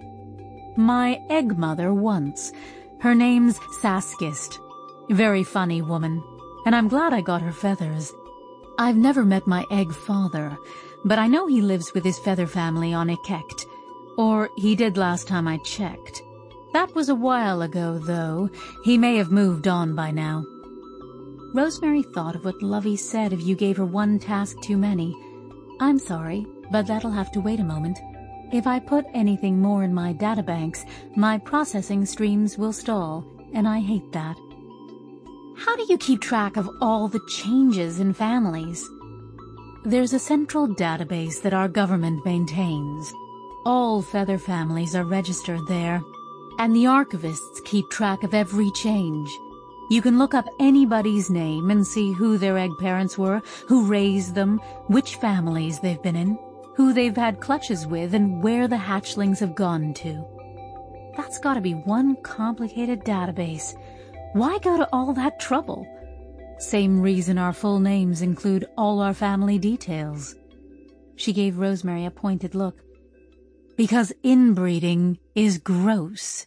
My egg mother once. Her name's Saskist. Very funny woman, and I'm glad I got her feathers. I've never met my egg father, but I know he lives with his feather family on Ikekt. Or he did last time I checked. That was a while ago, though. He may have moved on by now. Rosemary thought of what Lovey said if you gave her one task too many. I'm sorry, but that'll have to wait a moment. If I put anything more in my databanks, my processing streams will stall, and I hate that. How do you keep track of all the changes in families? There's a central database that our government maintains. All feather families are registered there, and the archivists keep track of every change. You can look up anybody's name and see who their egg parents were, who raised them, which families they've been in, who they've had clutches with, and where the hatchlings have gone to. That's gotta be one complicated database. Why go to all that trouble? Same reason our full names include all our family details. She gave Rosemary a pointed look. Because inbreeding is gross.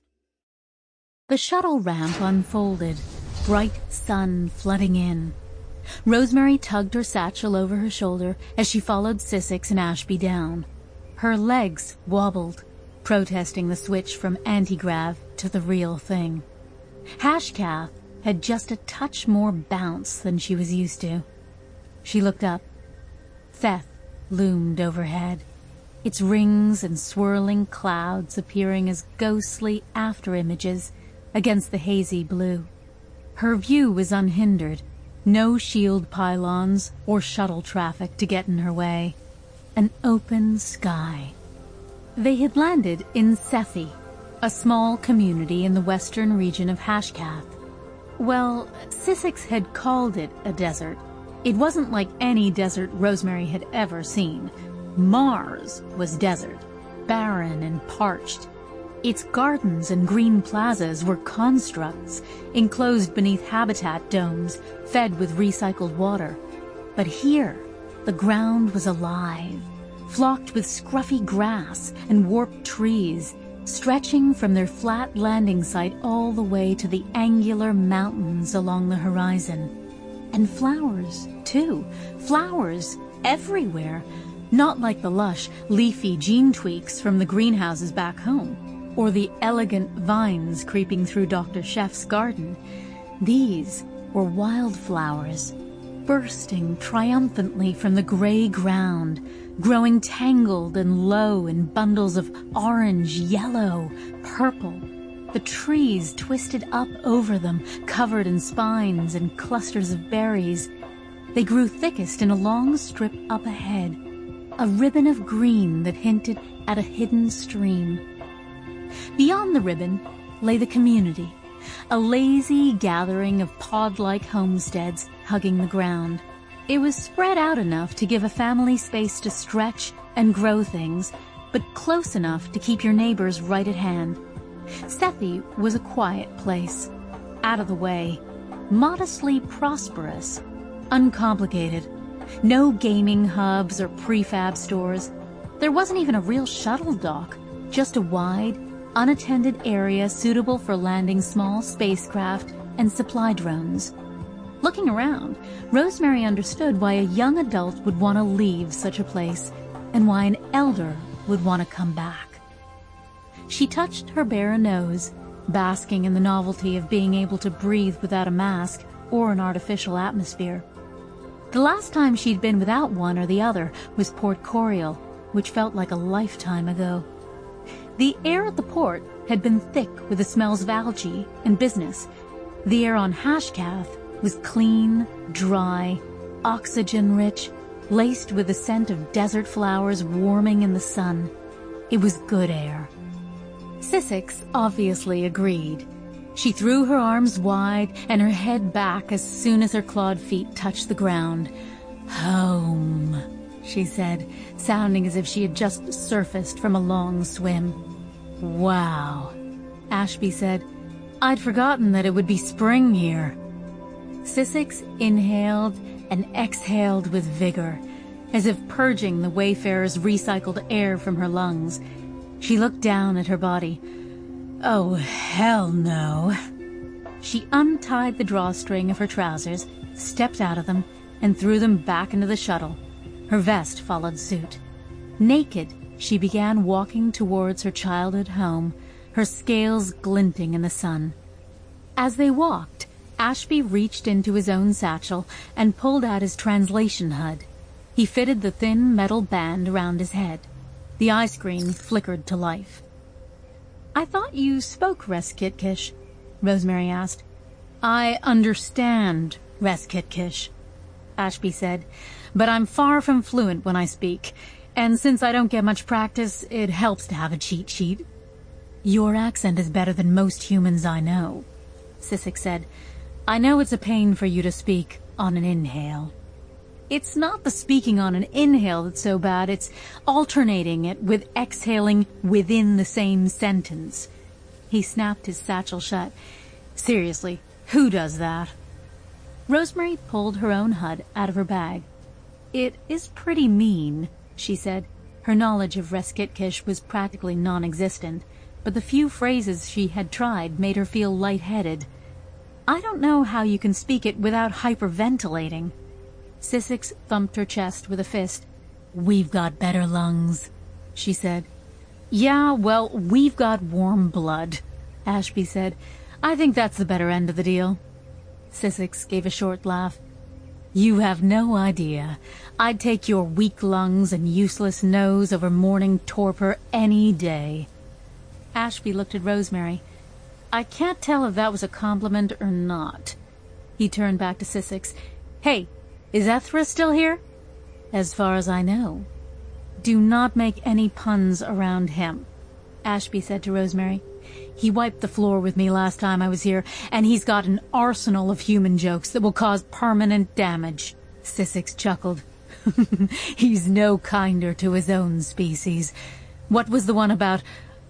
The shuttle ramp unfolded, bright sun flooding in. Rosemary tugged her satchel over her shoulder as she followed Sissix and Ashby down. Her legs wobbled, protesting the switch from anti-grav to the real thing. Hashkath had just a touch more bounce than she was used to. She looked up. Theth loomed overhead, its rings and swirling clouds appearing as ghostly after-images against the hazy blue. Her view was unhindered, no shield pylons or shuttle traffic to get in her way. An open sky. They had landed in Sethi, a small community in the western region of Hashkath. Well, Sissix had called it a desert. It wasn't like any desert Rosemary had ever seen. Mars was desert, barren and parched. Its gardens and green plazas were constructs, enclosed beneath habitat domes, fed with recycled water. But here, the ground was alive, flocked with scruffy grass and warped trees, stretching from their flat landing site all the way to the angular mountains along the horizon. And flowers, too. Flowers everywhere. Not like the lush, leafy gene tweaks from the greenhouses back home, or the elegant vines creeping through Doctor Chef's garden. These were wildflowers, bursting triumphantly from the gray ground, growing tangled and low in bundles of orange, yellow, purple. The trees twisted up over them, covered in spines and clusters of berries. They grew thickest in a long strip up ahead, a ribbon of green that hinted at a hidden stream. Beyond the ribbon lay the community, a lazy gathering of pod-like homesteads hugging the ground. It was spread out enough to give a family space to stretch and grow things, but close enough to keep your neighbors right at hand. Sethi was a quiet place, out of the way, modestly prosperous, uncomplicated. No gaming hubs or prefab stores. There wasn't even a real shuttle dock, just a wide, unattended area suitable for landing small spacecraft and supply drones. Looking around, Rosemary understood why a young adult would want to leave such a place, and why an elder would want to come back. She touched her bare nose, basking in the novelty of being able to breathe without a mask or an artificial atmosphere. The last time she'd been without one or the other was Port Coriol, which felt like a lifetime ago. The air at the port had been thick with the smells of algae and business. The air on Hashkath was clean, dry, oxygen-rich, laced with the scent of desert flowers warming in the sun. It was good air. Sissix obviously agreed. She threw her arms wide and her head back as soon as her clawed feet touched the ground. "Home," she said, sounding as if she had just surfaced from a long swim. "Wow," Ashby said. "I'd forgotten that it would be spring here." Sissix inhaled and exhaled with vigor, as if purging the wayfarer's recycled air from her lungs. She looked down at her body. "Oh, hell no." She untied the drawstring of her trousers, stepped out of them, and threw them back into the shuttle. Her vest followed suit. Naked, she began walking towards her childhood home, her scales glinting in the sun. As they walked, Ashby reached into his own satchel and pulled out his translation H U D. He fitted the thin metal band around his head. The eye screen flickered to life. "I thought you spoke Reskitkish," Rosemary asked. "I understand Reskitkish," Ashby said, "but I'm far from fluent when I speak, and since I don't get much practice, it helps to have a cheat sheet." "Your accent is better than most humans I know," Sissix said. "I know it's a pain for you to speak on an inhale." "It's not the speaking on an inhale that's so bad, it's alternating it with exhaling within the same sentence." He snapped his satchel shut. "Seriously, who does that?" Rosemary pulled her own H U D out of her bag. "It is pretty mean," she said. Her knowledge of Reskitkish was practically non-existent, but the few phrases she had tried made her feel lightheaded. "I don't know how you can speak it without hyperventilating." Sissix thumped her chest with a fist. "We've got better lungs," she said. "Yeah, well, we've got warm blood," Ashby said. "I think that's the better end of the deal." Sissix gave a short laugh. "You have no idea. I'd take your weak lungs and useless nose over morning torpor any day." Ashby looked at Rosemary. "I can't tell if that was a compliment or not." He turned back to Sissix. "Hey, is Ethra still here?" "As far as I know." "Do not make any puns around him," Ashby said to Rosemary. "He wiped the floor with me last time I was here, and he's got an arsenal of human jokes that will cause permanent damage." Sissix chuckled. "He's no kinder to his own species. What was the one about...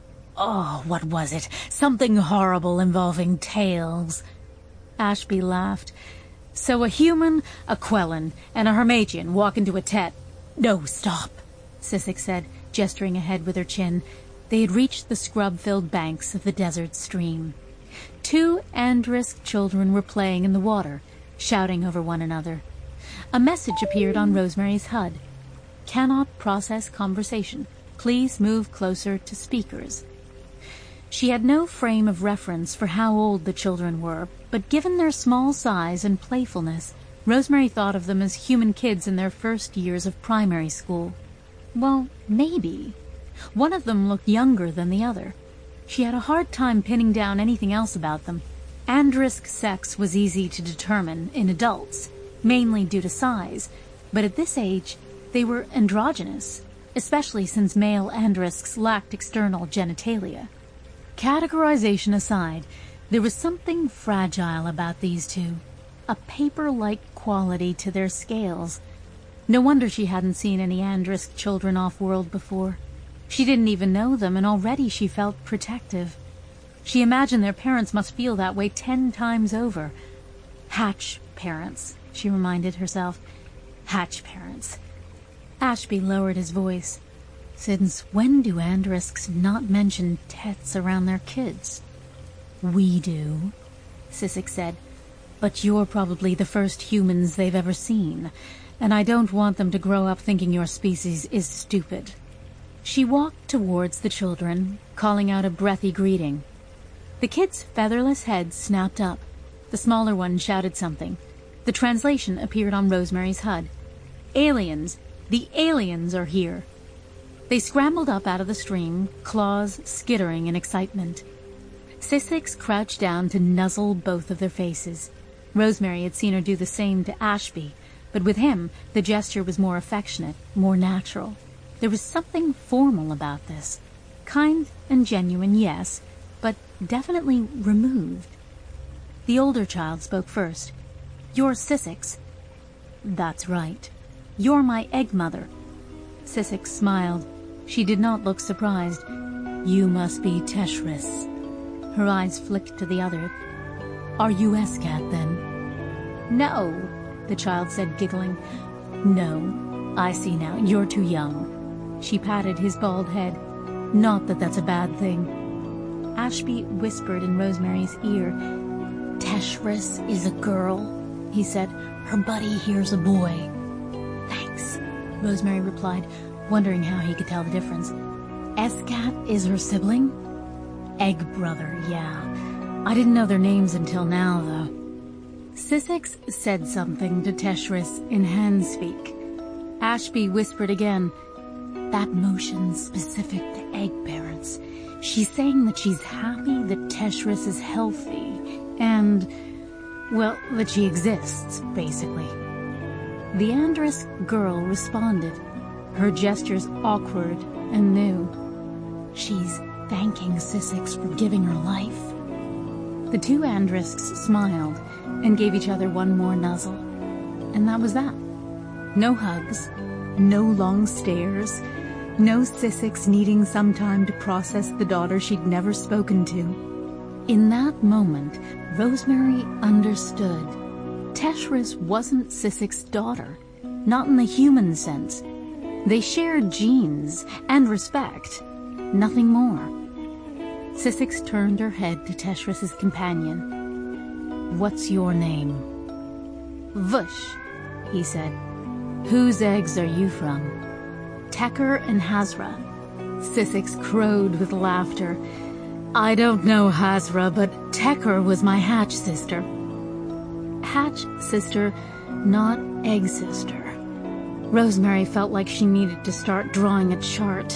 Oh, what was it? Something horrible involving tails." Ashby laughed. "So a human, a Quellan, and a Hermatian walk into a tet..." "No, stop," Sissix said, gesturing ahead with her chin. They had reached the scrub-filled banks of the desert stream. Two Andrisk children were playing in the water, shouting over one another. A message appeared on Rosemary's H U D. "Cannot process conversation. Please move closer to speakers." She had no frame of reference for how old the children were, but given their small size and playfulness, Rosemary thought of them as human kids in their first years of primary school. Well, maybe. One of them looked younger than the other. She had a hard time pinning down anything else about them. Andrisk sex was easy to determine in adults, mainly due to size, but at this age they were androgynous, especially since male Andrisks lacked external genitalia. Categorization aside, there was something fragile about these two, a paper-like quality to their scales. No wonder she hadn't seen any Andrisk children off-world before. She didn't even know them, and already she felt protective. She imagined their parents must feel that way ten times over. Hatch parents, she reminded herself. Hatch parents. Ashby lowered his voice. "Since when do Andrisks not mention tets around their kids?" "We do," Sissix said. "But you're probably the first humans they've ever seen, and I don't want them to grow up thinking your species is stupid." She walked towards the children, calling out a breathy greeting. The kid's featherless head snapped up. The smaller one shouted something. The translation appeared on Rosemary's H U D. Aliens! The aliens are here! They scrambled up out of the stream, claws skittering in excitement. Sissix crouched down to nuzzle both of their faces. Rosemary had seen her do the same to Ashby, but with him the gesture was more affectionate, more natural. There was something formal about this. Kind and genuine, yes, but definitely removed. The older child spoke first. "You're Sissix." "That's right. You're my egg mother." Sissix smiled. She did not look surprised. "You must be Teshris." Her eyes flicked to the other. "Are you Escat, then?" "No," the child said, giggling. "No, I see now. You're too young." She patted his bald head. "Not that that's a bad thing." Ashby whispered in Rosemary's ear. "Teshris is a girl," he said. "Her buddy here's a boy." "Thanks," Rosemary replied, wondering how he could tell the difference. "Escat is her sibling?" "Egg brother, yeah. I didn't know their names until now, though." Sissix said something to Teshris in hand-speak. Ashby whispered again. "That motion's specific to egg parents. She's saying that she's happy that Teshris is healthy, and, well, that she exists, basically." The Andrisk girl responded, her gestures awkward and new. "She's thanking Sissix for giving her life." The two Andrisks smiled and gave each other one more nuzzle. And that was that. No hugs, no long stares, no Sissix needing some time to process the daughter she'd never spoken to. In that moment, Rosemary understood. Teshris wasn't Sissix's daughter, not in the human sense. They shared genes and respect, nothing more. Sissix turned her head to Teshris's companion. "What's your name?" "Vush," he said. "Whose eggs are you from?" "Tekker and Hazra." Sissix crowed with laughter. "I don't know Hazra, but Tekker was my hatch sister." Hatch sister, not egg sister. Rosemary felt like she needed to start drawing a chart.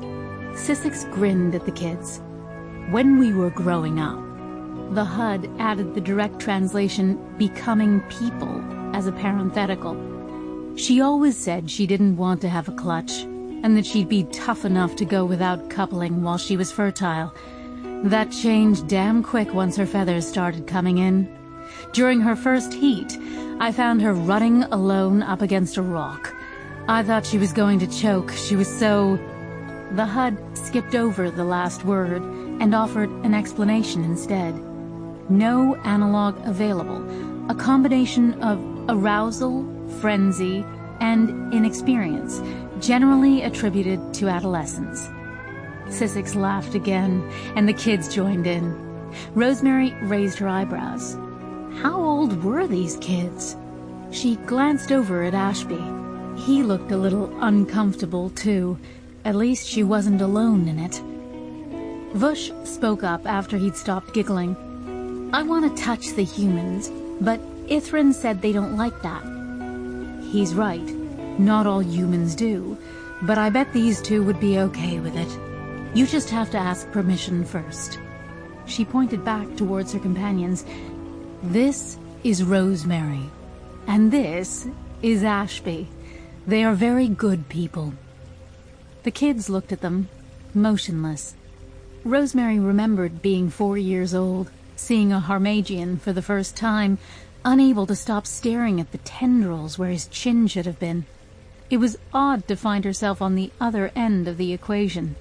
Sissix grinned at the kids. "When we were growing up," the H U D added the direct translation, "becoming people," as a parenthetical. She always said she didn't want to have a clutch, and that she'd be tough enough to go without coupling while she was fertile. That changed damn quick once her feathers started coming in. During her first heat, I found her rutting alone up against a rock. I thought she was going to choke. She was so... The H U D skipped over the last word and offered an explanation instead. No analog available. A combination of arousal, frenzy, and inexperience, generally attributed to adolescence. Sissix laughed again, and the kids joined in. Rosemary raised her eyebrows. How old were these kids? She glanced over at Ashby. He looked a little uncomfortable, too. At least she wasn't alone in it. Vush spoke up after he'd stopped giggling. "I want to touch the humans, but Ithrin said they don't like that." He's right. Not all humans do, but I bet these two would be okay with it. You just have to ask permission first. She pointed back towards her companions. "This is Rosemary, and this is Ashby. They are very good people." The kids looked at them, motionless. Rosemary remembered being four years old, seeing a Harmagian for the first time, unable to stop staring at the tendrils where his chin should have been. It was odd to find herself on the other end of the equation.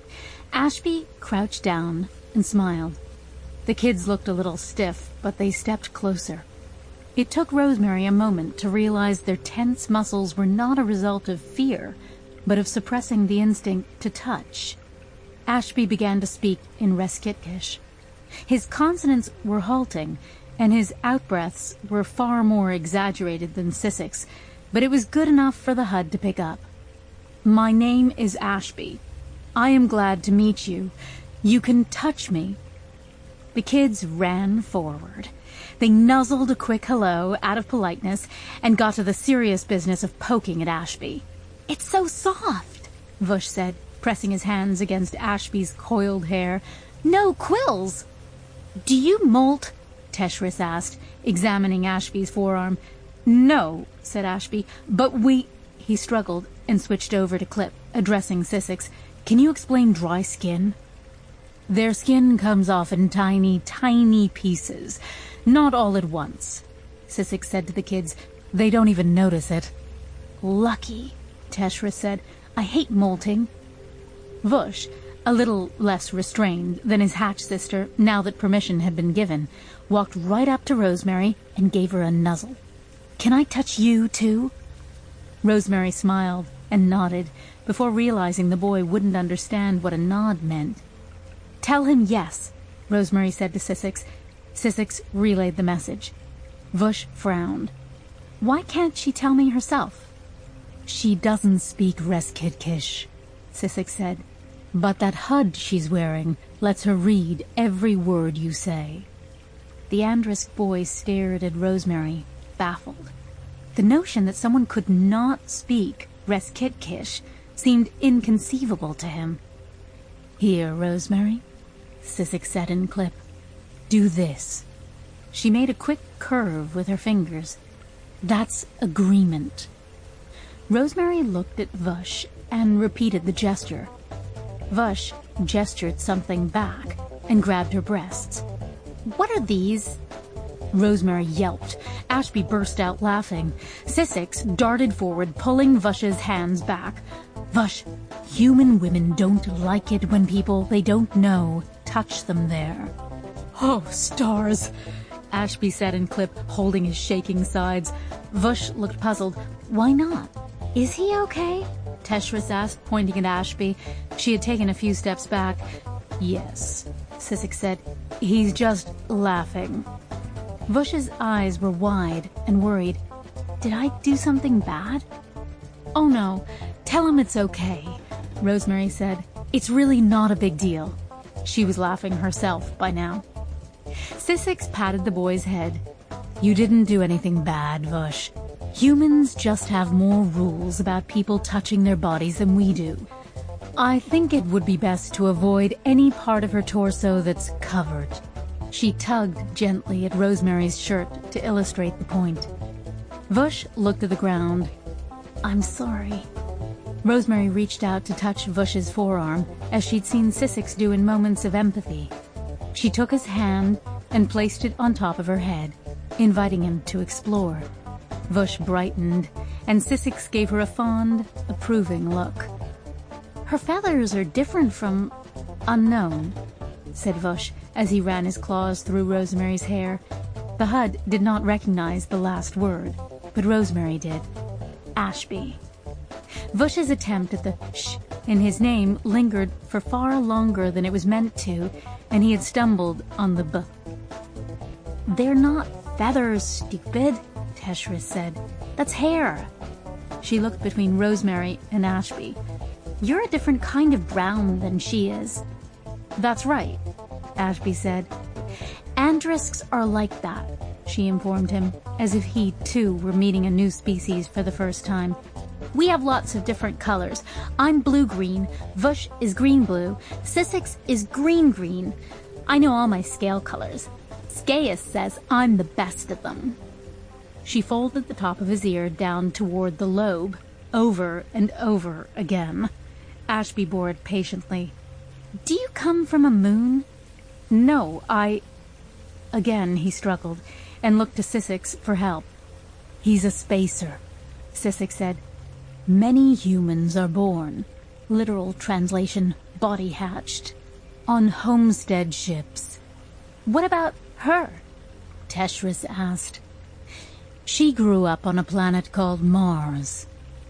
Ashby crouched down and smiled. The kids looked a little stiff, but they stepped closer. It took Rosemary a moment to realize their tense muscles were not a result of fear, but of suppressing the instinct to touch. Ashby began to speak in Reskitkish. His consonants were halting, and his outbreaths were far more exaggerated than Sissix, but it was good enough for the H U D to pick up. "My name is Ashby. I am glad to meet you. You can touch me." The kids ran forward. They nuzzled a quick hello out of politeness and got to the serious business of poking at Ashby. "It's so soft," Vush said, pressing his hands against Ashby's coiled hair. "No quills." "Do you molt?" Teshris asked, examining Ashby's forearm. "No," said Ashby, "but we—" He struggled and switched over to Clip, addressing Sissix. "Can you explain dry skin?" "Their skin comes off in tiny, tiny pieces, not all at once," Sissix said to the kids. "They don't even notice it." "Lucky," Teshris said. "I hate molting." Vush, a little less restrained than his hatch sister now that permission had been given, walked right up to Rosemary and gave her a nuzzle. "Can I touch you, too?" Rosemary smiled and nodded before realizing the boy wouldn't understand what a nod meant. "Tell him yes," Rosemary said to Sissix. Sissix relayed the message. Vush frowned. "Why can't she tell me herself?" "She doesn't speak Reskidkish," Sissix said, "but that H U D she's wearing lets her read every word you say." The Andrisk boy stared at Rosemary, baffled. The notion that someone could not speak Reskidkish seemed inconceivable to him. "Here, Rosemary," Sissix said in Clip. "Do this." She made a quick curve with her fingers. "That's agreement." Rosemary looked at Vush and repeated the gesture. Vush gestured something back and grabbed her breasts. "What are these?" Rosemary yelped. Ashby burst out laughing. Sissix darted forward, pulling Vush's hands back. "Vush, human women don't like it when people they don't know touch them there." "Oh, stars," Ashby said in Clip, holding his shaking sides. Vush looked puzzled. "Why not? Is he okay?" Teshris asked, pointing at Ashby. She had taken a few steps back. "Yes," Sissix said. "He's just laughing." Vush's eyes were wide and worried. "Did I do something bad?" "Oh no, tell him it's okay," Rosemary said. "It's really not a big deal." She was laughing herself by now. Sissix patted the boy's head. "You didn't do anything bad, Vush. Humans just have more rules about people touching their bodies than we do. I think it would be best to avoid any part of her torso that's covered." She tugged gently at Rosemary's shirt to illustrate the point. Vush looked at the ground. "I'm sorry." Rosemary reached out to touch Vush's forearm, as she'd seen Sissix do in moments of empathy. She took his hand and placed it on top of her head, inviting him to explore. Vush brightened, and Sissix gave her a fond, approving look. "Her feathers are different from unknown," said Vush, as he ran his claws through Rosemary's hair. The H U D did not recognize the last word, but Rosemary did. Ashby. Vush's attempt at the sh in his name lingered for far longer than it was meant to, and he had stumbled on the b. "They're not feathers, stupid," Teshris said. "That's hair." She looked between Rosemary and Ashby. "You're a different kind of brown than she is." "That's right," Ashby said. "Andrisks are like that," she informed him, as if he, too, were meeting a new species for the first time. "We have lots of different colors. I'm blue-green, Vush is green-blue, Sissix is green-green. I know all my scale colors. Skaius says I'm the best of them." She folded the top of his ear down toward the lobe, over and over again. Ashby bore it patiently. "Do you come from a moon?" "No, I—" Again he struggled, and looked to Sissix for help. "He's a spacer," Sissix said. "Many humans are born, literal translation, body hatched, on homestead ships." "What about her?" Teshris asked. "She grew up on a planet called Mars."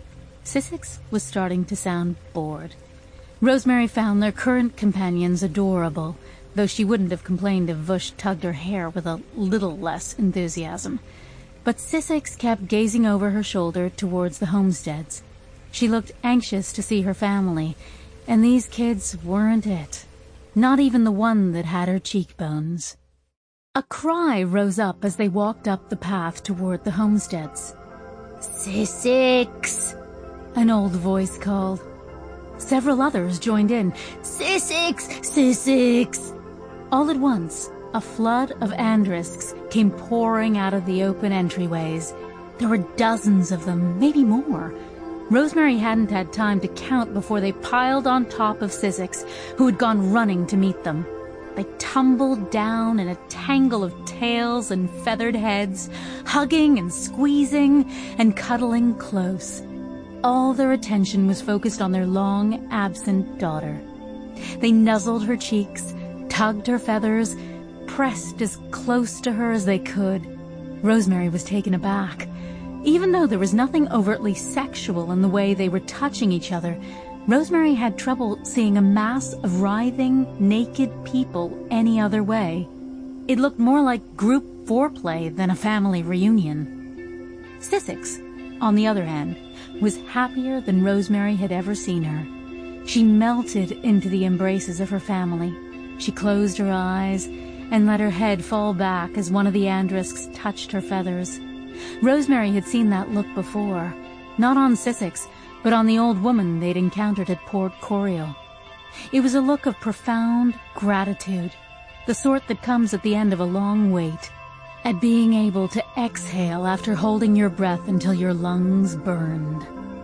Sissix was starting to sound bored. Rosemary found their current companions adorable, though she wouldn't have complained if Vush tugged her hair with a little less enthusiasm. But Sissix kept gazing over her shoulder towards the homesteads. She looked anxious to see her family, and these kids weren't it. Not even the one that had her cheekbones. A cry rose up as they walked up the path toward the homesteads. "Sissix!" an old voice called. Several others joined in. "Sissix! Sissix!" All at once, a flood of Andrisks came pouring out of the open entryways. There were dozens of them, maybe more. Rosemary hadn't had time to count before they piled on top of Sissix, who had gone running to meet them. They tumbled down in a tangle of tails and feathered heads, hugging and squeezing and cuddling close. All their attention was focused on their long-absent daughter. They nuzzled her cheeks, tugged her feathers, pressed as close to her as they could. Rosemary was taken aback. Even though there was nothing overtly sexual in the way they were touching each other, Rosemary had trouble seeing a mass of writhing, naked people any other way. It looked more like group foreplay than a family reunion. Sissix, on the other hand, was happier than Rosemary had ever seen her. She melted into the embraces of her family. She closed her eyes and let her head fall back as one of the Andrisks touched her feathers. Rosemary had seen that look before, not on Sissix, but on the old woman they'd encountered at Port Coriol. It was a look of profound gratitude, the sort that comes at the end of a long wait, at being able to exhale after holding your breath until your lungs burned.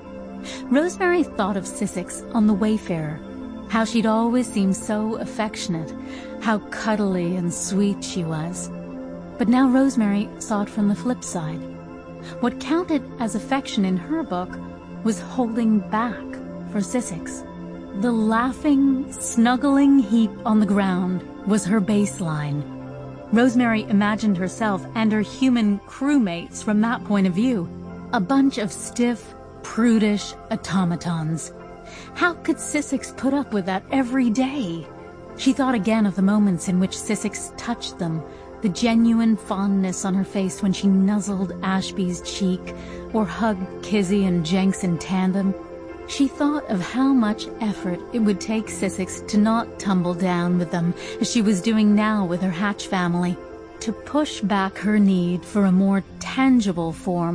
Rosemary thought of Sissix on the Wayfarer, how she'd always seemed so affectionate, how cuddly and sweet she was. But now Rosemary saw it from the flip side. What counted as affection in her book was holding back for Sissix. The laughing, snuggling heap on the ground was her baseline. Rosemary imagined herself and her human crewmates from that point of view, a bunch of stiff, prudish automatons. How could Sissix put up with that every day? She thought again of the moments in which Sissix touched them, the genuine fondness on her face when she nuzzled Ashby's cheek or hugged Kizzy and Jenks in tandem. She thought of how much effort it would take Sissix to not tumble down with them, as she was doing now with her Hatch family, to push back her need for a more tangible form